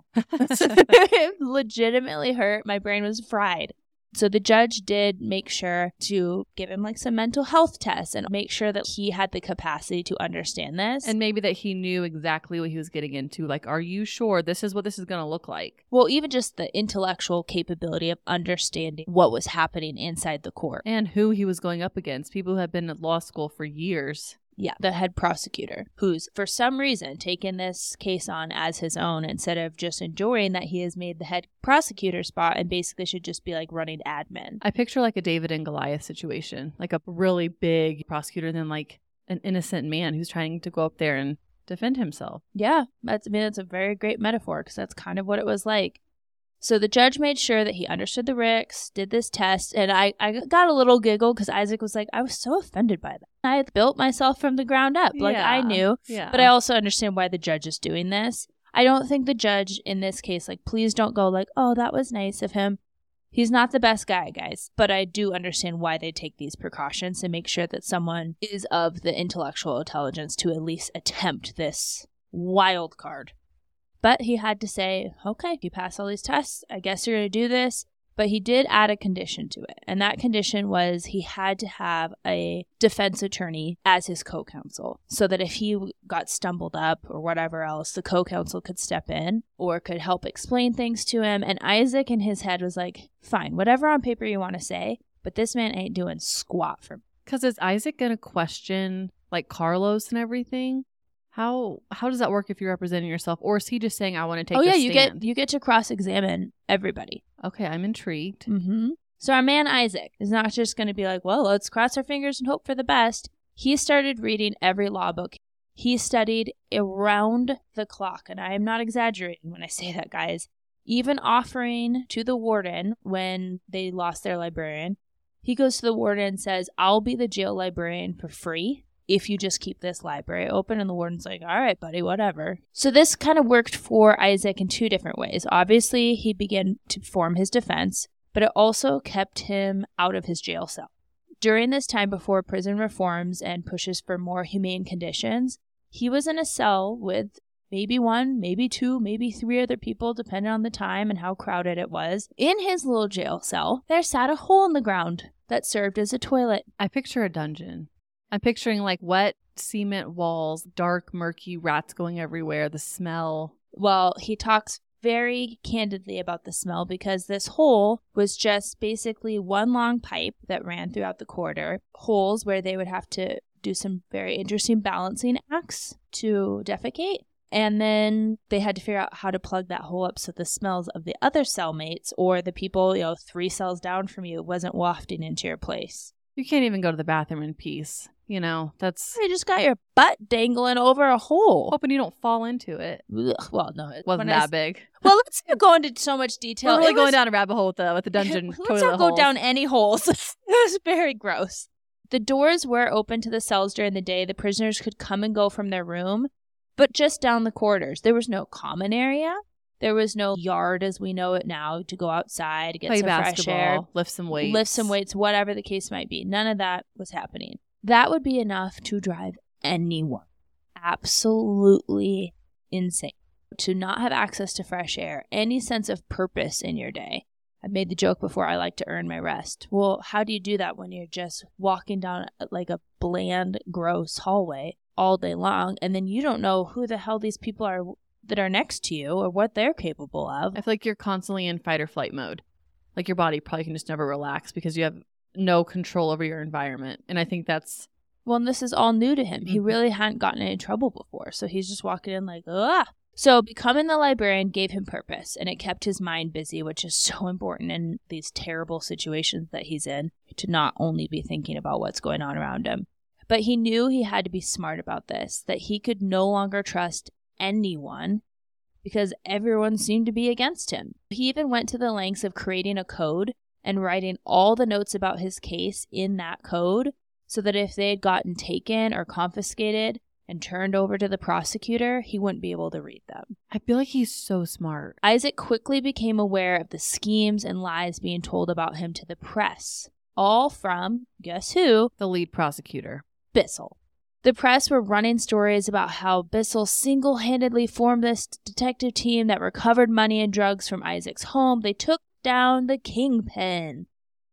It legitimately hurt. My brain was fried. So the judge did make sure to give him like some mental health tests and make sure that he had the capacity to understand this. And maybe that he knew exactly what he was getting into. Like, are you sure this is what this is going to look like? Well, even just the intellectual capability of understanding what was happening inside the court. And who he was going up against. People who have been at law school for years. Yeah, the head prosecutor, who's for some reason taken this case on as his own instead of just enjoying that he has made the head prosecutor spot and basically should just be like running admin. I picture like a David and Goliath situation, like a really big prosecutor, then like an innocent man who's trying to go up there and defend himself. Yeah, that's, I mean, that's a very great metaphor because that's kind of what it was like. So the judge made sure that he understood the R I Cs, did this test, and I, I got a little giggle because Isaac was like, I was so offended by that. I had built myself from the ground up. Like, Yeah, I knew. Yeah. But I also understand why the judge is doing this. I don't think the judge in this case, like, please don't go like, oh, that was nice of him. He's not the best guy, guys. But I do understand why they take these precautions to make sure that someone is of the intellectual intelligence to at least attempt this wild card. But he had to say, okay, you pass all these tests. I guess you're going to do this. But he did add a condition to it. And that condition was he had to have a defense attorney as his co-counsel so that if he got stumbled up or whatever else, the co-counsel could step in or could help explain things to him. And Isaac in his head was like, fine, whatever on paper you want to say, but this man ain't doing squat for me. Because is Isaac going to question like Carlos and everything? How how does that work if you're representing yourself? Or is he just saying, I want to take oh, yeah, this you stand? get you get to cross-examine everybody. Okay, I'm intrigued. Mm-hmm. So our man Isaac is not just going to be like, well, let's cross our fingers and hope for the best. He started reading every law book. He studied around the clock, and I am not exaggerating when I say that, guys. Even offering to the warden when they lost their librarian, he goes to the warden and says, I'll be the jail librarian for free if you just keep this library open. And the warden's like, all right, buddy, whatever. So this kind of worked for Isaac in two different ways. Obviously, he began to form his defense, but it also kept him out of his jail cell. During this time before prison reforms and pushes for more humane conditions, he was in a cell with maybe one, maybe two, maybe three other people, depending on the time and how crowded it was. In his little jail cell, there sat a hole in the ground that served as a toilet. I picture a dungeon. I'm picturing like wet cement walls, dark, murky, rats going everywhere, the smell. Well, he talks very candidly about the smell because this hole was just basically one long pipe that ran throughout the corridor, holes where they would have to do some very interesting balancing acts to defecate. And then they had to figure out how to plug that hole up so the smells of the other cellmates or the people, you know, three cells down from you wasn't wafting into your place. You can't even go to the bathroom in peace. You know, that's... You just got your butt dangling over a hole. Hoping you don't fall into it. Ugh, well, no. It Wasn't that big. Well, let's not go into so much detail. We're really It going was- down a rabbit hole with the, with the dungeon Let's toilet not go holes. down any holes. It was very gross. The doors were open to the cells during the day. The prisoners could come and go from their room, but just down the corridors. There was no common area. There was no yard as we know it now to go outside, to get Play some fresh basketball, air, lift some weights. lift some weights, whatever the case might be. None of that was happening. That would be enough to drive anyone absolutely insane. To not have access to fresh air, any sense of purpose in your day. I've made the joke before, I like to earn my rest. Well, how do you do that when you're just walking down like a bland, gross hallway all day long, and then you don't know who the hell these people are that are next to you or what they're capable of? I feel like you're constantly in fight or flight mode. like your body probably can just never relax because you have no control over your environment. And I think that's... Well, and this is all new to him. Mm-hmm. He really hadn't gotten in trouble before. So he's just walking in like, ah. So becoming the librarian gave him purpose, and it kept his mind busy, which is so important in these terrible situations that he's in, to not only be thinking about what's going on around him. But he knew he had to be smart about this, that he could no longer trust anyone because everyone seemed to be against him. He even went to the lengths of creating a code and writing all the notes about his case in that code so that if they had gotten taken or confiscated and turned over to the prosecutor, he wouldn't be able to read them. I feel like he's so smart. Isaac quickly became aware of the schemes and lies being told about him to the press, all from, guess who? The lead prosecutor. Bissell. The press were running stories about how Bissell single-handedly formed this detective team that recovered money and drugs from Isaac's home. They took down the kingpin.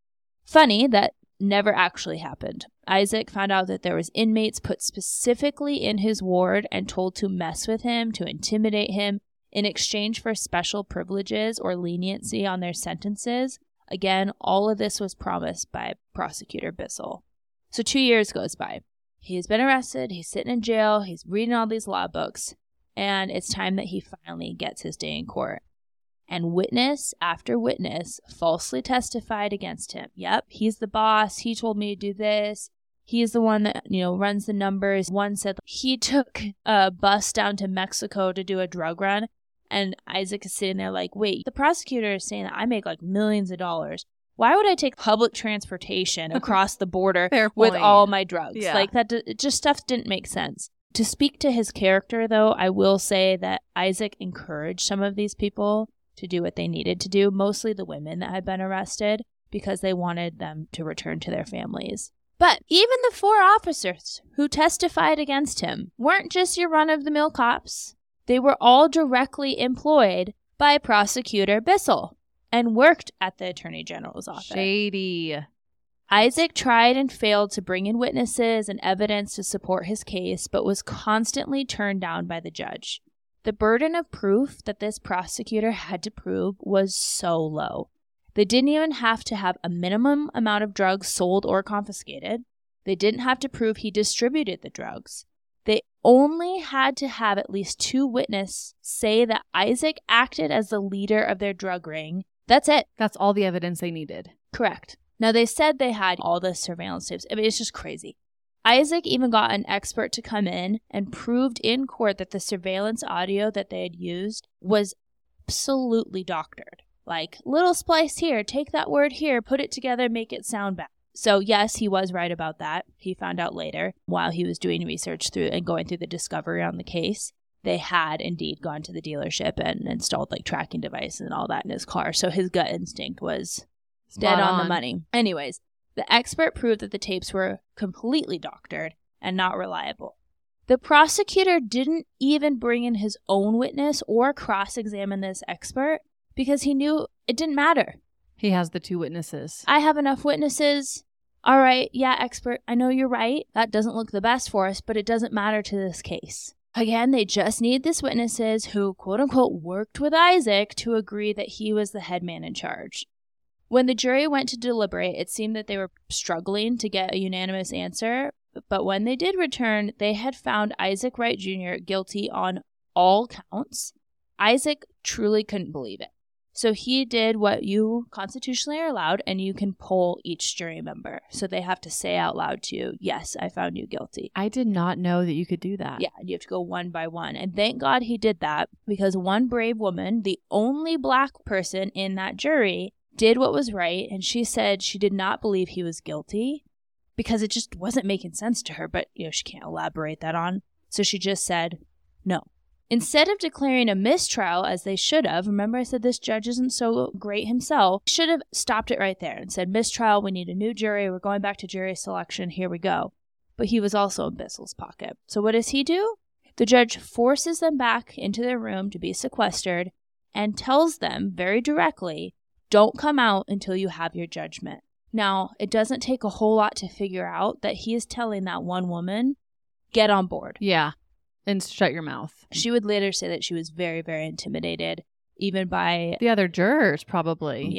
Funny, that never actually happened. Isaac found out that there was inmates put specifically in his ward and told to mess with him, to intimidate him, in exchange for special privileges or leniency on their sentences. Again, all of this was promised by Prosecutor Bissell. So two years goes by. He's been arrested, he's sitting in jail, he's reading all these law books, and it's time that he finally gets his day in court. And witness after witness falsely testified against him. Yep, he's the boss, he told me to do this, he's the one that, you know, runs the numbers. One said he took a bus down to Mexico to do a drug run, and Isaac is sitting there like, wait, the prosecutor is saying that I make like millions of dollars. Why would I take public transportation across the border with all my drugs? Yeah. Like, that d- just stuff didn't make sense. To speak to his character, though, I will say that Isaac encouraged some of these people to do what they needed to do, mostly the women that had been arrested, because they wanted them to return to their families. But even the four officers who testified against him weren't just your run-of-the-mill cops. They were all directly employed by Prosecutor Bissell and worked at the Attorney General's office. Shady. Isaac tried and failed to bring in witnesses and evidence to support his case, but was constantly turned down by the judge. The burden of proof that this prosecutor had to prove was so low. They didn't even have to have a minimum amount of drugs sold or confiscated. They didn't have to prove he distributed the drugs. They only had to have at least two witnesses say that Isaac acted as the leader of their drug ring. That's it. That's all the evidence they needed. Correct. Now, they said they had all the surveillance tapes. I mean, it's just crazy. Isaac even got an expert to come in and proved in court that the surveillance audio that they had used was absolutely doctored. Like, little splice here, take that word here, put it together, make it sound bad. So, yes, he was right about that. He found out later, while he was doing research through and going through the discovery on the case, they had indeed gone to the dealership and installed like tracking devices and all that in his car. So his gut instinct was dead on, on the money. Anyways, the expert proved that the tapes were completely doctored and not reliable. The prosecutor didn't even bring in his own witness or cross-examine this expert because he knew it didn't matter. He has the two witnesses. I have enough witnesses. All right, yeah, expert, I know you're right. That doesn't look the best for us, but it doesn't matter to this case. Again, they just need these witnesses who, quote-unquote, worked with Isaac to agree that he was the head man in charge. When the jury went to deliberate, it seemed that they were struggling to get a unanimous answer, but when they did return, they had found Isaac Wright Junior guilty on all counts. Isaac truly couldn't believe it. So he did what you constitutionally are allowed, and you can poll each jury member. So they have to say out loud to you, yes, I found you guilty. I did not know that you could do that. Yeah, you have to go one by one. And thank God he did that, because one brave woman, the only black person in that jury, did what was right. And she said she did not believe he was guilty because it just wasn't making sense to her. But, you know, she can't elaborate that on. So she just said no. Instead of declaring a mistrial, as they should have, remember I said this judge isn't so great himself, should have stopped it right there and said, mistrial, we need a new jury, we're going back to jury selection, here we go. But he was also in Bissell's pocket. So what does he do? The judge forces them back into their room to be sequestered and tells them very directly, don't come out until you have your judgment. Now, it doesn't take a whole lot to figure out that he is telling that one woman, get on board. Yeah. And shut your mouth. She would later say that she was very, very intimidated, even by... the other jurors, probably. Yeah.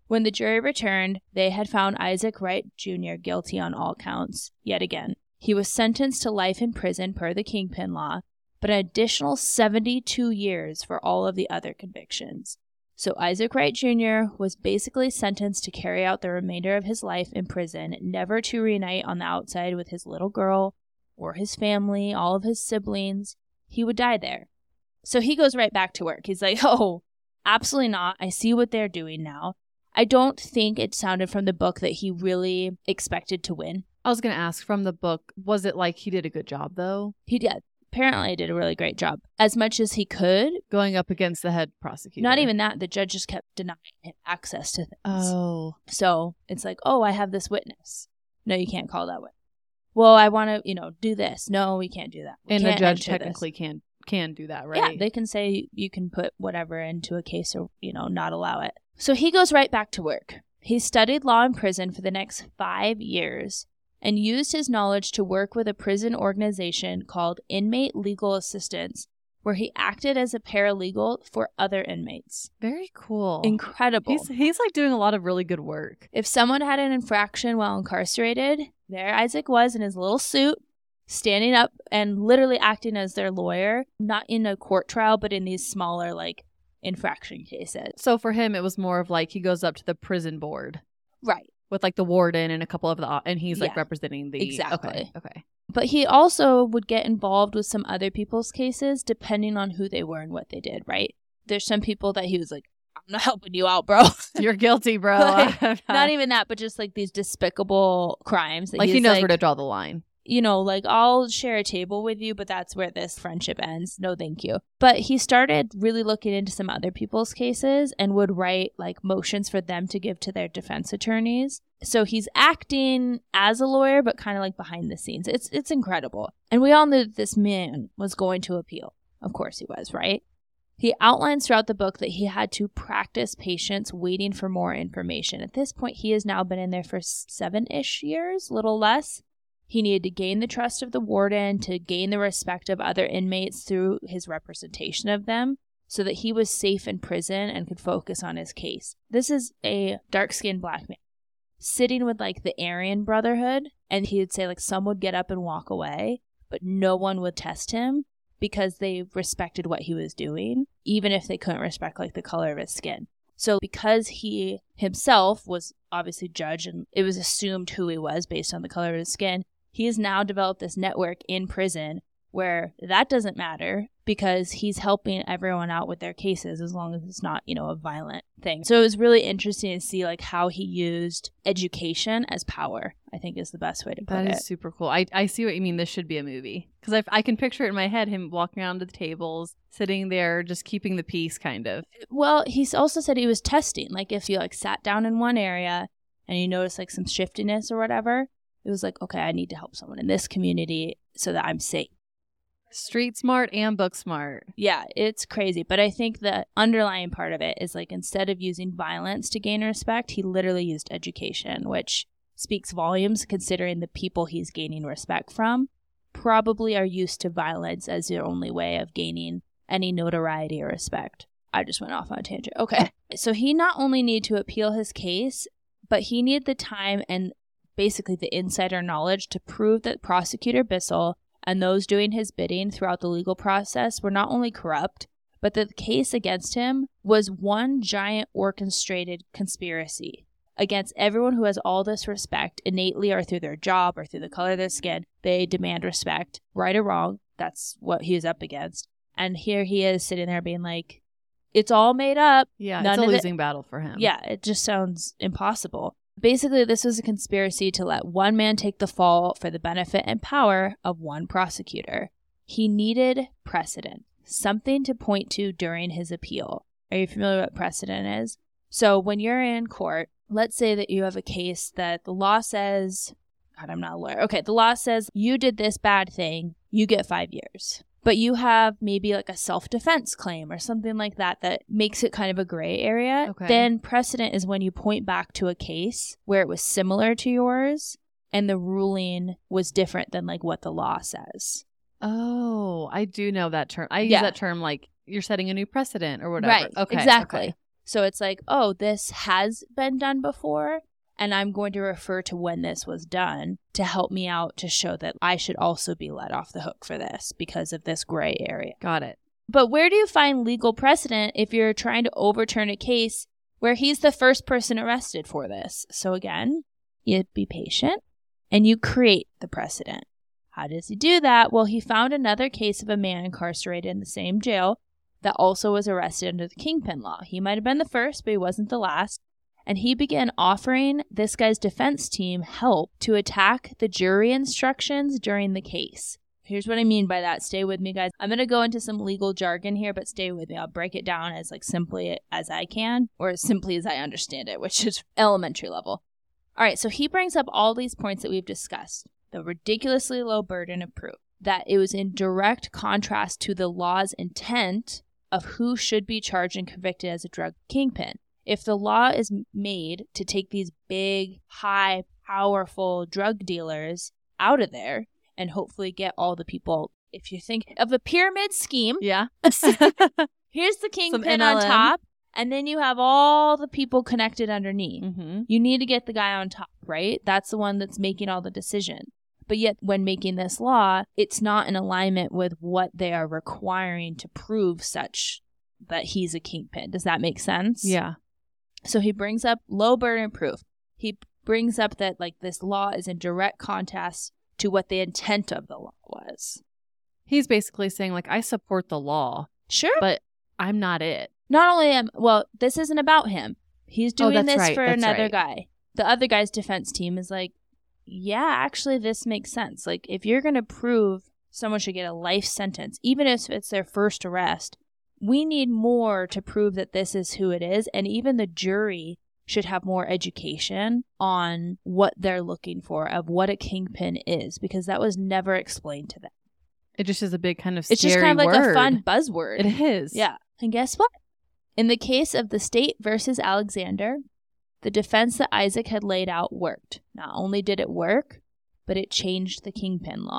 When the jury returned, they had found Isaac Wright Junior guilty on all counts, yet again. He was sentenced to life in prison per the Kingpin law, but an additional seventy-two years for all of the other convictions. So Isaac Wright Junior was basically sentenced to carry out the remainder of his life in prison, never to reunite on the outside with his little girl or his family, all of his siblings. He would die there. So he goes right back to work. He's like, oh, absolutely not. I see what they're doing now. I don't think it sounded from the book that he really expected to win. I was going to ask, from the book, was it like he did a good job, though? He did. Apparently did a really great job. As much as he could. Going up against the head prosecutor. Not even that. The judge just kept denying him access to things. Oh. So it's like, oh, I have this witness. No, you can't call that witness. Well, I want to, you know, do this. No, we can't do that. We and the judge enter technically this. can can do that, right? Yeah, they can say you can put whatever into a case or, you know, not allow it. So he goes right back to work. He studied law in prison for the next five years and used his knowledge to work with a prison organization called Inmate Legal Assistance, where he acted as a paralegal for other inmates. Very cool. Incredible. He's, he's like doing a lot of really good work. If someone had an infraction while incarcerated, there Isaac was in his little suit, standing up and literally acting as their lawyer, not in a court trial, but in these smaller, like, infraction cases. So for him, it was more of like he goes up to the prison board. Right. With like the warden and a couple of the, and he's like Yeah. representing the. Exactly. Okay. Okay. But he also would get involved with some other people's cases depending on who they were and what they did, right? There's some people that he was like, I'm not helping you out, bro. You're guilty, bro. Like, not even that, but just like these despicable crimes. That like he's he knows like, where to draw the line. You know, like, I'll share a table with you, but that's where this friendship ends. No, thank you. But he started really looking into some other people's cases and would write, like, motions for them to give to their defense attorneys. So he's acting as a lawyer, but kind of like behind the scenes. It's it's incredible. And we all knew that this man was going to appeal. Of course he was, right? He outlines throughout the book that he had to practice patience, waiting for more information. At this point, he has now been in there for seven-ish years, a little less. He needed to gain the trust of the warden, to gain the respect of other inmates through his representation of them, so that he was safe in prison and could focus on his case. This is a dark-skinned black man sitting with, like, the Aryan Brotherhood, and he would say, like, some would get up and walk away, but no one would test him because they respected what he was doing, even if they couldn't respect, like, the color of his skin. So because he himself was obviously judged and it was assumed who he was based on the color of his skin, he has now developed this network in prison where that doesn't matter because he's helping everyone out with their cases as long as it's not, you know, a violent thing. So it was really interesting to see, like, how he used education as power, I think is the best way to put That it. is super cool. I, I see what you mean. This should be a movie. Because I, I can picture it in my head, him walking around to the tables, sitting there, just keeping the peace, kind of. Well, he's also said he was testing. Like, if you, like, sat down in one area and you notice, like, some shiftiness or whatever, it was like, okay, I need to help someone in this community so that I'm safe. Street smart and book smart. Yeah, it's crazy. But I think the underlying part of it is, like, instead of using violence to gain respect, he literally used education, which speaks volumes considering the people he's gaining respect from probably are used to violence as their only way of gaining any notoriety or respect. I just went off on a tangent. Okay. So he not only needed to appeal his case, but he needed the time and basically the insider knowledge to prove that Prosecutor Bissell and those doing his bidding throughout the legal process were not only corrupt, but that the case against him was one giant orchestrated conspiracy against everyone who has all this respect innately or through their job or through the color of their skin. They demand respect, right or wrong. That's what he is up against. And here he is sitting there being like, it's all made up. Yeah, None it's a of losing it- battle for him. Yeah, it just sounds impossible. Basically, this was a conspiracy to let one man take the fall for the benefit and power of one prosecutor. He needed precedent, something to point to during his appeal. Are you familiar with what precedent is? So when you're in court, let's say that you have a case that the law says, God, I'm not a lawyer. Okay, the law says you did this bad thing, you get five years. But you have maybe like a self-defense claim or something like that that makes it kind of a gray area. Okay. Then precedent is when you point back to a case where it was similar to yours and the ruling was different than like what the law says. Oh, I do know that term. I use Yeah. that term like you're setting a new precedent or whatever. Right, Okay. exactly. Okay. So it's like, oh, this has been done before, and I'm going to refer to when this was done to help me out to show that I should also be let off the hook for this because of this gray area. Got it. But where do you find legal precedent if you're trying to overturn a case where he's the first person arrested for this? So again, you be patient and you create the precedent. How does he do that? Well, he found another case of a man incarcerated in the same jail that also was arrested under the Kingpin law. He might have been the first, but he wasn't the last. And he began offering this guy's defense team help to attack the jury instructions during the case. Here's what I mean by that. Stay with me, guys. I'm going to go into some legal jargon here, but stay with me. I'll break it down as like simply as I can, or as simply as I understand it, which is elementary level. All right, so he brings up all these points that we've discussed. The ridiculously low burden of proof, that it was in direct contrast to the law's intent of who should be charged and convicted as a drug kingpin. If the law is made to take these big, high, powerful drug dealers out of there and hopefully get all the people, if you think of a pyramid scheme, yeah, here's the kingpin on top, and then you have all the people connected underneath. Mm-hmm. You need to get the guy on top, right? That's the one that's making all the decision. But yet, when making this law, it's not in alignment with what they are requiring to prove such that he's a kingpin. Does that make sense? Yeah. So he brings up low burden proof. He brings up that like this law is in direct contrast to what the intent of the law was. He's basically saying like, I support the law. Sure. But I'm not it. Not only am, well, this isn't about him. He's doing oh, that's this right, for that's another right. guy. The other guy's defense team is like, yeah, actually, this makes sense. Like, if you're going to prove someone should get a life sentence, even if it's their first arrest, we need more to prove that this is who it is. And even the jury should have more education on what they're looking for, of what a kingpin is, because that was never explained to them. It just is a big kind of It's scary just kind of like word. a fun buzzword. It is. Yeah. And guess what? In the case of the state versus Alexander, the defense that Isaac had laid out worked. Not only did it work, but it changed the kingpin law.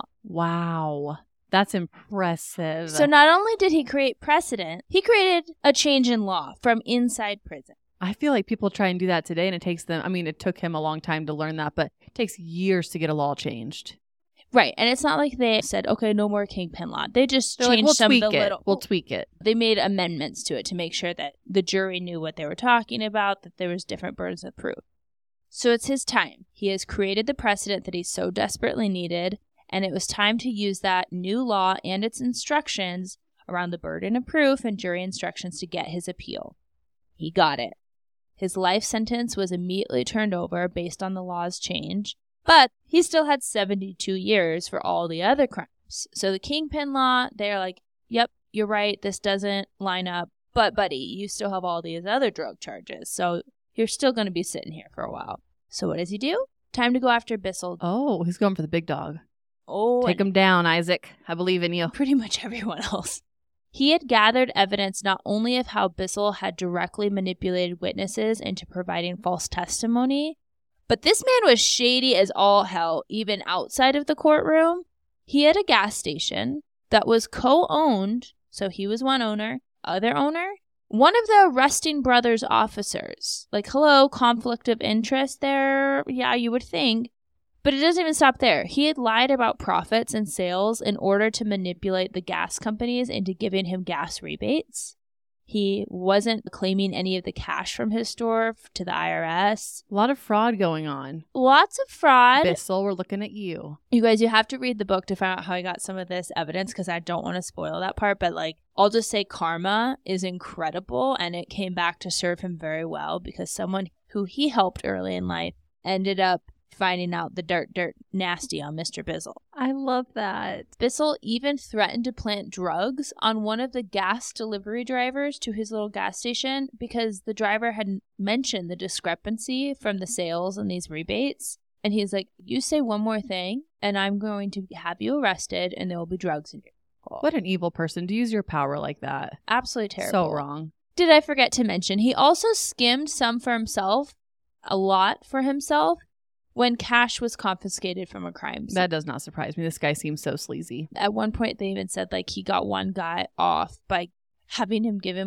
Wow. That's impressive. So not only did he create precedent, he created a change in law from inside prison. I feel like people try and do that today, and it takes them, I mean, it took him a long time to learn that, but it takes years to get a law changed. Right. And it's not like they said, okay, no more kingpin law. They just They're changed like, we'll some tweak of the it. little... We'll tweak it. They made amendments to it to make sure that the jury knew what they were talking about, that there was different burdens of proof. So it's his time. He has created the precedent that he so desperately needed, and it was time to use that new law and its instructions around the burden of proof and jury instructions to get his appeal. He got it. His life sentence was immediately turned over based on the law's change, but he still had seventy-two years for all the other crimes. So the kingpin law, they're like, yep, you're right, this doesn't line up, but buddy, you still have all these other drug charges, so you're still going to be sitting here for a while. So what does he do? Time to go after Bissell. Oh, he's going for the big dog. Oh, Take him down, Isaac. I believe in you. Pretty much everyone else. He had gathered evidence not only of how Bissell had directly manipulated witnesses into providing false testimony, but this man was shady as all hell, even outside of the courtroom. He had a gas station that was co-owned, so he was one owner, other owner, one of the arresting brothers' officers. Like, hello, conflict of interest there? Yeah, you would think. But it doesn't even stop there. He had lied about profits and sales in order to manipulate the gas companies into giving him gas rebates. He wasn't claiming any of the cash from his store to the I R S. A lot of fraud going on. Lots of fraud. Bissell, we're looking at you. You guys, you have to read the book to find out how I got some of this evidence, because I don't want to spoil that part. But like, I'll just say karma is incredible, and it came back to serve him very well, because someone who he helped early in life ended up finding out the dirt, dirt nasty on Mister Bissell. I love that. Bissell even threatened to plant drugs on one of the gas delivery drivers to his little gas station, because the driver had mentioned the discrepancy from the sales and these rebates. And he's like, you say one more thing and I'm going to have you arrested and there will be drugs in your vehicle. What an evil person to use your power like that. Absolutely terrible. So wrong. Did I forget to mention, he also skimmed some for himself, a lot for himself, when cash was confiscated from a crime scene. That does not surprise me. This guy seems so sleazy. At one point, they even said, like, he got one guy off by having him give him, like,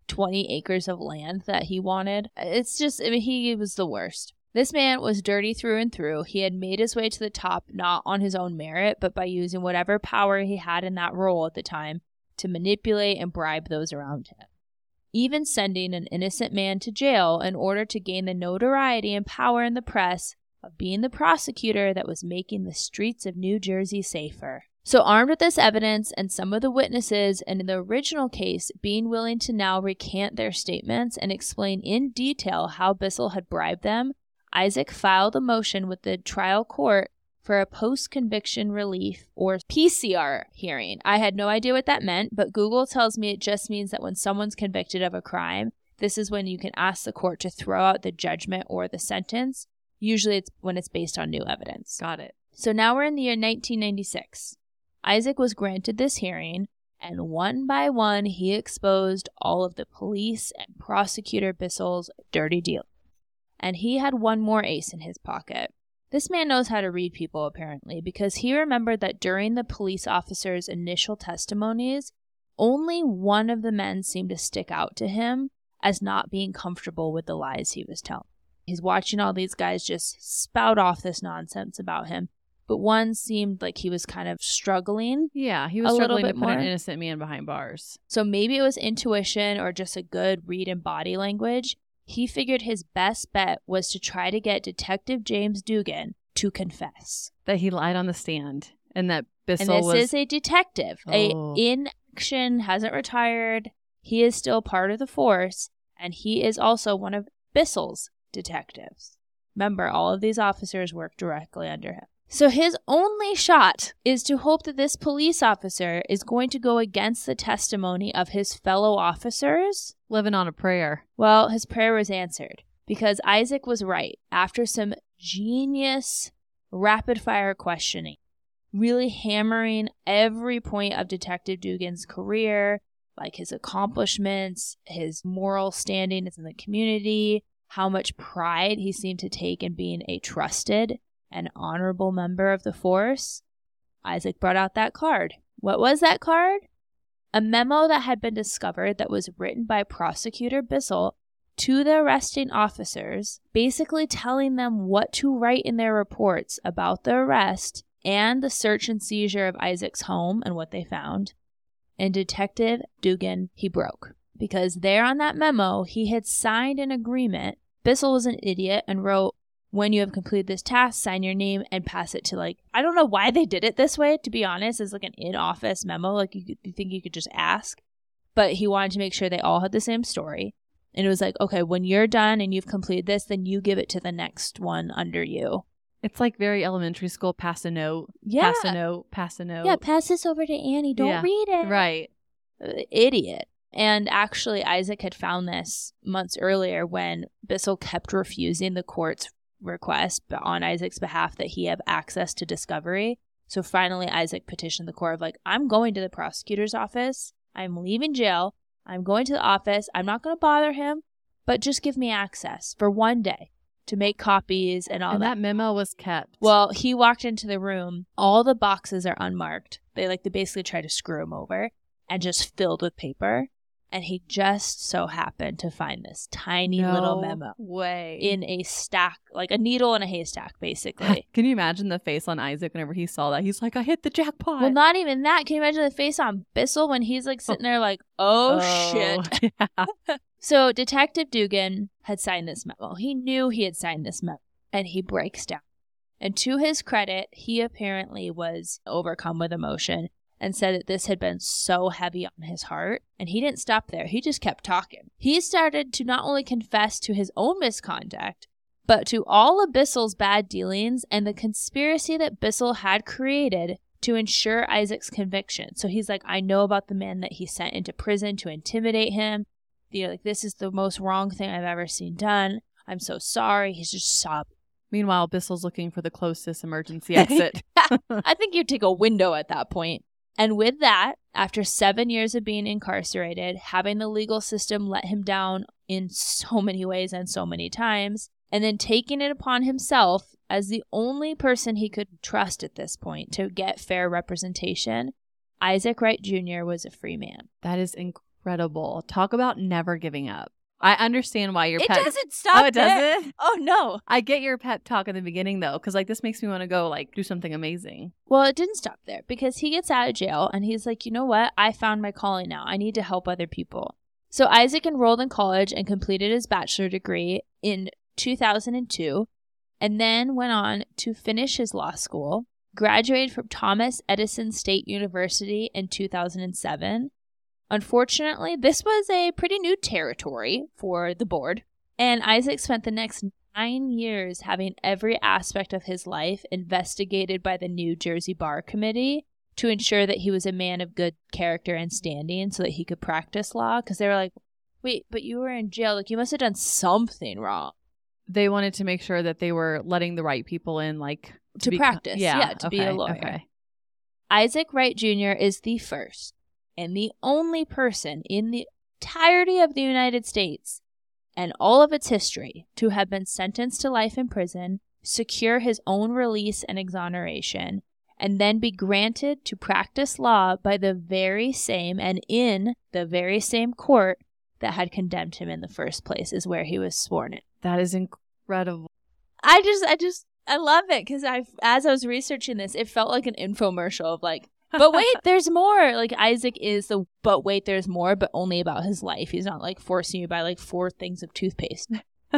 twenty acres of land that he wanted. It's just, I mean, he was the worst. This man was dirty through and through. He had made his way to the top not on his own merit, but by using whatever power he had in that role at the time to manipulate and bribe those around him. Even sending an innocent man to jail in order to gain the notoriety and power in the press of being the prosecutor that was making the streets of New Jersey safer. So armed with this evidence and some of the witnesses and in the original case being willing to now recant their statements and explain in detail how Bissell had bribed them, Isaac filed a motion with the trial court for a post-conviction relief or P C R hearing. I had no idea what that meant, but Google tells me it just means that when someone's convicted of a crime, this is when you can ask the court to throw out the judgment or the sentence. Usually it's when it's based on new evidence. Got it. So now we're in the year nineteen ninety-six. Isaac was granted this hearing, and one by one he exposed all of the police and prosecutor Bissell's dirty deal. And he had one more ace in his pocket. This man knows how to read people, apparently, because he remembered that during the police officer's initial testimonies, only one of the men seemed to stick out to him as not being comfortable with the lies he was telling. He's watching all these guys just spout off this nonsense about him, but one seemed like he was kind of struggling. Yeah, he was a struggling little to bit put an more. innocent man behind bars. So maybe it was intuition or just a good read in body language. He figured his best bet was to try to get Detective James Dugan to confess. That he lied on the stand and that Bissell and this was... is a detective. Oh. A in action, hasn't retired. He is still part of the force, and he is also one of Bissell's detectives. Remember, all of these officers work directly under him. So his only shot is to hope that this police officer is going to go against the testimony of his fellow officers. Living on a prayer. Well, his prayer was answered because Isaac was right. After some genius rapid-fire questioning, really hammering every point of Detective Dugan's career, like his accomplishments, his moral standing in the community, how much pride he seemed to take in being a trusted and honorable member of the force, Isaac brought out that card. What was that card? A memo that had been discovered that was written by Prosecutor Bissell to the arresting officers, basically telling them what to write in their reports about the arrest and the search and seizure of Isaac's home and what they found. And Detective Dugan, he broke. Because there on that memo, he had signed an agreement. Bissell was an idiot and wrote, when you have completed this task, sign your name and pass it to, like, I don't know why they did it this way, to be honest. It's like an in-office memo. Like, you, could, you think you could just ask. But he wanted to make sure they all had the same story. And it was like, okay, when you're done and you've completed this, then you give it to the next one under you. It's like very elementary school, pass a note, Yeah. pass a note, pass a note. Yeah, pass this over to Annie. Don't Yeah. read it. Right. Uh, idiot. And actually, Isaac had found this months earlier when Bissell kept refusing the court's request on Isaac's behalf that he have access to discovery. So finally, Isaac petitioned the court of like, I'm going to the prosecutor's office. I'm leaving jail. I'm going to the office. I'm not going to bother him, but just give me access for one day to make copies and all and that. that memo was kept. Well, he walked into the room. All the boxes are unmarked. They like they basically try to screw him over and just filled with paper. And he just so happened to find this tiny no little memo way. in a stack, like a needle in a haystack, basically. Can you imagine the face on Isaac whenever he saw that? He's like, I hit the jackpot. Well, not even that. Can you imagine the face on Bissell when he's like sitting there like, oh, Oh, shit. yeah. So Detective Dugan had signed this memo. He knew he had signed this memo, and he breaks down. And to his credit, he apparently was overcome with emotion and said that this had been so heavy on his heart. And he didn't stop there. He just kept talking. He started to not only confess to his own misconduct, but to all of Bissell's bad dealings and the conspiracy that Bissell had created to ensure Isaac's conviction. So he's like, I know about the man that he sent into prison to intimidate him. You know, like, this is the most wrong thing I've ever seen done. I'm so sorry. He's just sobbing. Meanwhile, Bissell's looking for the closest emergency exit. I think you'd take a window at that point. And with that, after seven years of being incarcerated, having the legal system let him down in so many ways and so many times, and then taking it upon himself as the only person he could trust at this point to get fair representation, Isaac Wright Junior was a free man. That is incredible. incredible. Talk about never giving up. I understand why your It pep. doesn't stop Oh, it there. doesn't? Oh, no. I get your pep talk in the beginning, though, because like this makes me want to go like do something amazing. Well, it didn't stop there because he gets out of jail and he's like, you know what? I found my calling now. I need to help other people. So Isaac enrolled in college and completed his bachelor degree in two thousand two and then went on to finish his law school, graduated from Thomas Edison State University in two thousand seven. Unfortunately, this was a pretty new territory for the board, and Isaac spent the next nine years having every aspect of his life investigated by the New Jersey Bar Committee to ensure that he was a man of good character and standing so that he could practice law, because they were like, wait, but you were in jail. Like, you must have done something wrong. They wanted to make sure that they were letting the right people in, like... To, to practice, be, yeah, yeah, to okay, be a lawyer. Okay. Isaac Wright Junior is the first and the only person in the entirety of the United States and all of its history to have been sentenced to life in prison, secure his own release and exoneration, and then be granted to practice law by the very same and in the very same court that had condemned him in the first place, is where he was sworn in. That is incredible. I just, I just, I love it because I, as I was researching this, it felt like an infomercial of like, but wait, there's more. Like Isaac is the, but wait, there's more, but only about his life. He's not like forcing you by like four things of toothpaste.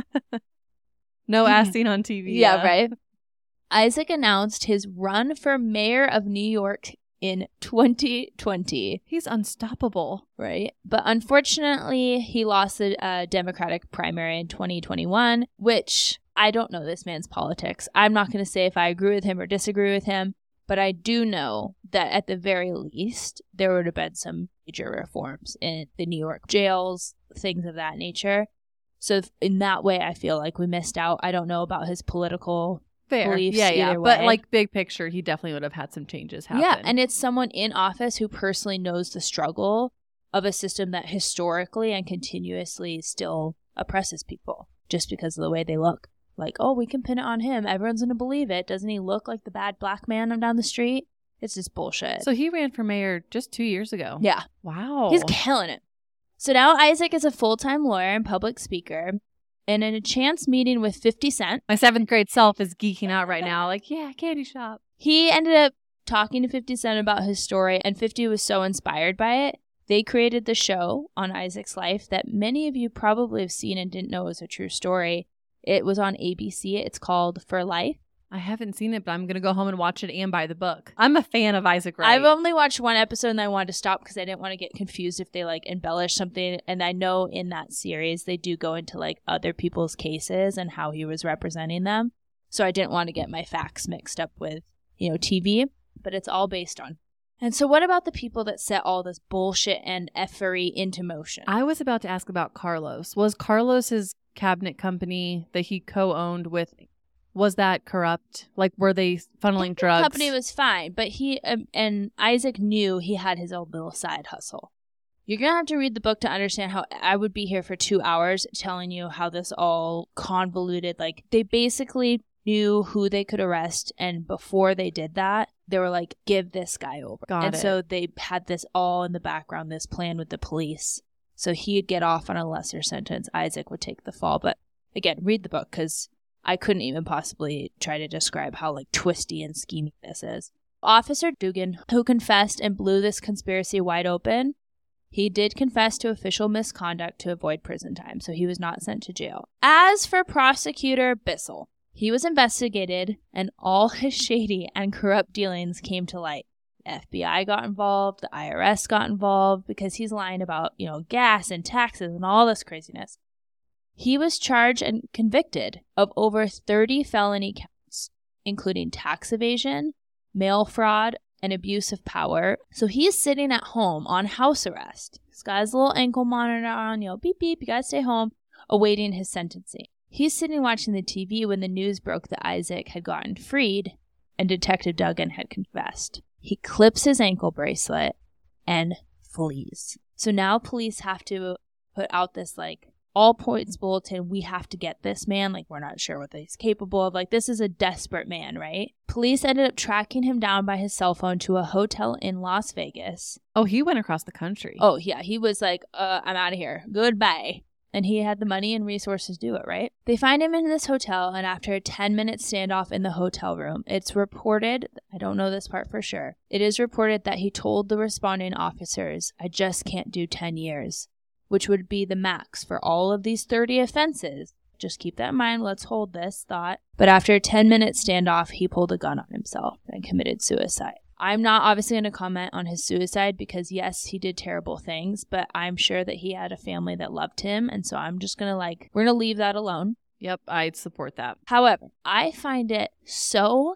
No assing on T V. Yeah, yeah, right. Isaac announced his run for mayor of New York in twenty twenty. He's unstoppable. Right. But unfortunately, he lost the uh, Democratic primary in twenty twenty-one, which I don't know this man's politics. I'm not going to say if I agree with him or disagree with him, but I do know that at the very least, there would have been some major reforms in the New York jails, things of that nature. So in that way, I feel like we missed out. I don't know about his political Fair. beliefs yeah, yeah. either But way. like big picture, he definitely would have had some changes happen. Yeah, and it's someone in office who personally knows the struggle of a system that historically and continuously still oppresses people just because of the way they look. Like, oh, we can pin it on him. Everyone's going to believe it. Doesn't he look like the bad black man down the street? It's just bullshit. So he ran for mayor just two years ago. Yeah. Wow. He's killing it. So now Isaac is a full-time lawyer and public speaker. And in a chance meeting with fifty Cent, my seventh grade self is geeking out right now. Like, yeah, candy shop. He ended up talking to fifty Cent about his story, and fifty was so inspired by it. They created the show on Isaac's life that many of you probably have seen and didn't know was a true story. It was on A B C. It's called For Life. I haven't seen it, but I'm going to go home and watch it and buy the book. I'm a fan of Isaac Wright. I've only watched one episode and I wanted to stop because I didn't want to get confused if they like embellish something. And I know in that series, they do go into like other people's cases and how he was representing them. So I didn't want to get my facts mixed up with, you know, T V, but it's all based on. And so what about the people that set all this bullshit and effery into motion? I was about to ask about Carlos. Was Carlos's cabinet company that he co-owned with, was that corrupt? Like, were they funneling drugs? The company was fine, but he um, and Isaac knew he had his own little side hustle. You're going to have to read the book to understand how. I would be here for two hours telling you how this all convoluted. Like, they basically knew who they could arrest, and before they did that, they were like, give this guy over. Got and it. so they had this all in the background, this plan with the police. So he'd get off on a lesser sentence. Isaac would take the fall. But again, read the book because I couldn't even possibly try to describe how like twisty and scheming this is. Officer Dugan, who confessed and blew this conspiracy wide open, he did confess to official misconduct to avoid prison time, so he was not sent to jail. As for Prosecutor Bissell, he was investigated and all his shady and corrupt dealings came to light. The F B I got involved, the I R S got involved because he's lying about, you know, gas and taxes and all this craziness. He was charged and convicted of over thirty felony counts, including tax evasion, mail fraud, and abuse of power. So he's sitting at home on house arrest. He's got his little ankle monitor on, you know, beep, beep, you gotta stay home, awaiting his sentencing. He's sitting watching the T V when the news broke that Isaac had gotten freed and Detective Duggan had confessed. He clips his ankle bracelet and flees. So now police have to put out this, like, all points bulletin, we have to get this man. Like, we're not sure what he's capable of. Like, this is a desperate man, right? Police ended up tracking him down by his cell phone to a hotel in Las Vegas. Oh, he went across the country. Oh, yeah. He was like, uh, I'm out of here. Goodbye. And he had the money and resources to do it, right? They find him in this hotel, and after a ten-minute standoff in the hotel room, it's reported, I don't know this part for sure, it is reported that he told the responding officers, I just can't do ten years, which would be the max for all of these thirty offenses. Just keep that in mind. Let's hold this thought. But after a ten-minute standoff, he pulled a gun on himself and committed suicide. I'm not obviously going to comment on his suicide because, yes, he did terrible things, but I'm sure that he had a family that loved him. And so I'm just going to like, we're going to leave that alone. Yep, I'd support that. However, I find it so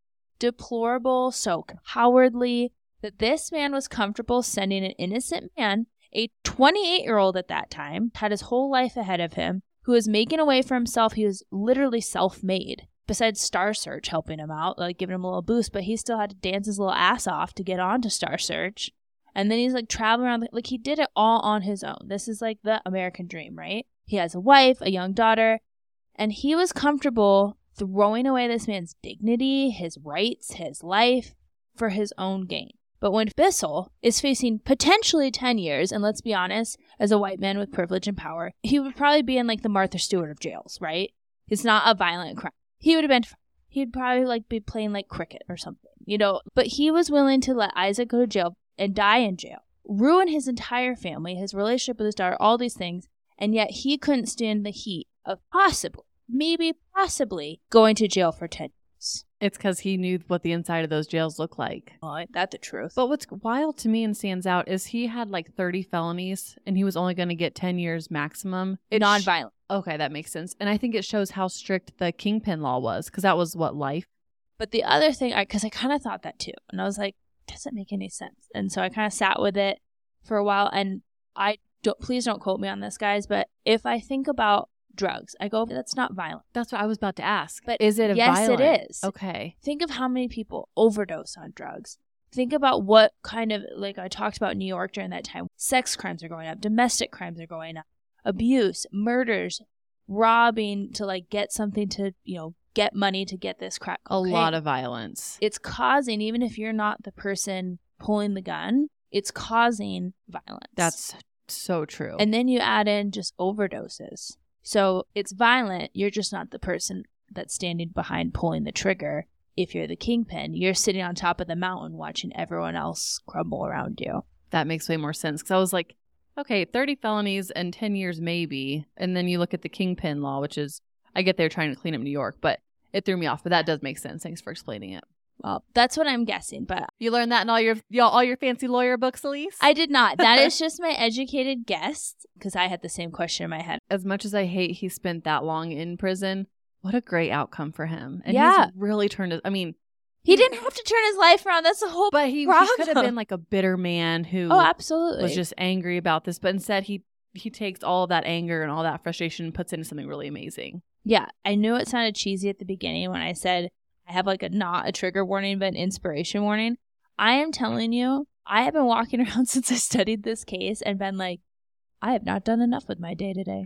deplorable, so cowardly that this man was comfortable sending an innocent man, a twenty-eight-year-old at that time, had his whole life ahead of him, who was making a way for himself. He was literally self-made. Besides Star Search helping him out, like giving him a little boost, but he still had to dance his little ass off to get onto Star Search. And then he's like traveling around, like he did it all on his own. This is like the American dream, right? He has a wife, a young daughter, and he was comfortable throwing away this man's dignity, his rights, his life for his own gain. But when Bissell is facing potentially ten years, and let's be honest, as a white man with privilege and power, he would probably be in like the Martha Stewart of jails, right? It's not a violent crime. He would have been, he'd probably like be playing like cricket or something, you know, but he was willing to let Isaac go to jail and die in jail, ruin his entire family, his relationship with his daughter, all these things. And yet he couldn't stand the heat of possibly, maybe possibly going to jail for ten years. It's because he knew what the inside of those jails look like. Oh, ain't that the truth? But what's wild to me and stands out is he had like thirty felonies and he was only going to get ten years maximum. It's non-violent. Sh- okay, that makes sense. And I think it shows how strict the Kingpin law was because that was what, life? But the other thing, because I, I kind of thought that too. And I was like, doesn't make any sense. And so I kind of sat with it for a while. And I don't, please don't quote me on this, guys. But if I think about drugs, I go, that's not violent. That's what I was about to ask. But is it a yes, violent? It is. Okay. Think of how many people overdose on drugs. Think about what kind of, like I talked about New York during that time. Sex crimes are going up. Domestic crimes are going up. Abuse, murders, robbing to like get something to, you know, get money to get this crack cocaine. A lot of violence. It's causing, even if you're not the person pulling the gun, it's causing violence. That's so true. And then you add in just overdoses. So it's violent. You're just not the person that's standing behind pulling the trigger. If you're the kingpin, you're sitting on top of the mountain watching everyone else crumble around you. That makes way more sense. Because I was like, okay, thirty felonies and ten years maybe. And then you look at the Kingpin law, which is, I get they're trying to clean up New York, but it threw me off. But that does make sense. Thanks for explaining it. Well, that's what I'm guessing, but you learned that in all your y'all, all your fancy lawyer books, Elise? I did not. That is just my educated guess because I had the same question in my head. As much as I hate he spent that long in prison, what a great outcome for him. And yeah. he's really turned his, I mean, he didn't have to turn his life around. That's the whole But he, he could have been like a bitter man who oh, absolutely. was just angry about this. But instead, he he takes all of that anger and all that frustration and puts it into something really amazing. Yeah. I knew it sounded cheesy at the beginning when I said I have like a not a trigger warning, but an inspiration warning. I am telling you, I have been walking around since I studied this case and been like, I have not done enough with my day today.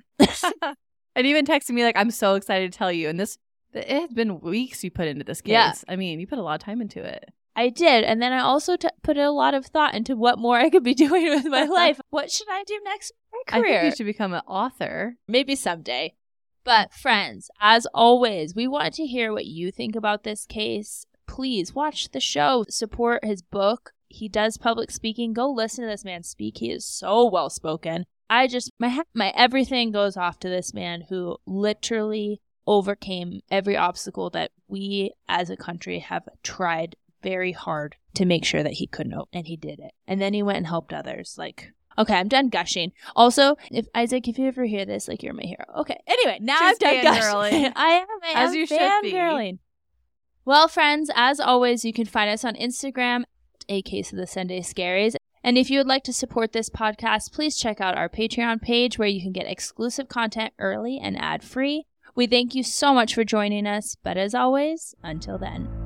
And even texting me like, I'm so excited to tell you. And this, it has been weeks you put into this case. Yeah. I mean, you put a lot of time into it. I did. And then I also t- put a lot of thought into what more I could be doing with my life. What should I do next with my career? I think you should become an author. Maybe someday. But friends, as always, we want to hear what you think about this case. Please watch the show. Support his book. He does public speaking. Go listen to this man speak. He is so well spoken. I just, my my everything goes off to this man who literally overcame every obstacle that we as a country have tried very hard to make sure that he couldn't open. And he did it. And then he went and helped others. Like, okay, I'm done gushing. Also, if Isaac, if you ever hear this, like, you're my hero. Okay. Anyway, now She's I'm done gushing. I am. I am as you should be. Fangirling. Well, friends, as always, you can find us on Instagram, A Case of the Sunday Scaries. And if you would like to support this podcast, please check out our Patreon page where you can get exclusive content early and ad-free. We thank you so much for joining us. But as always, until then.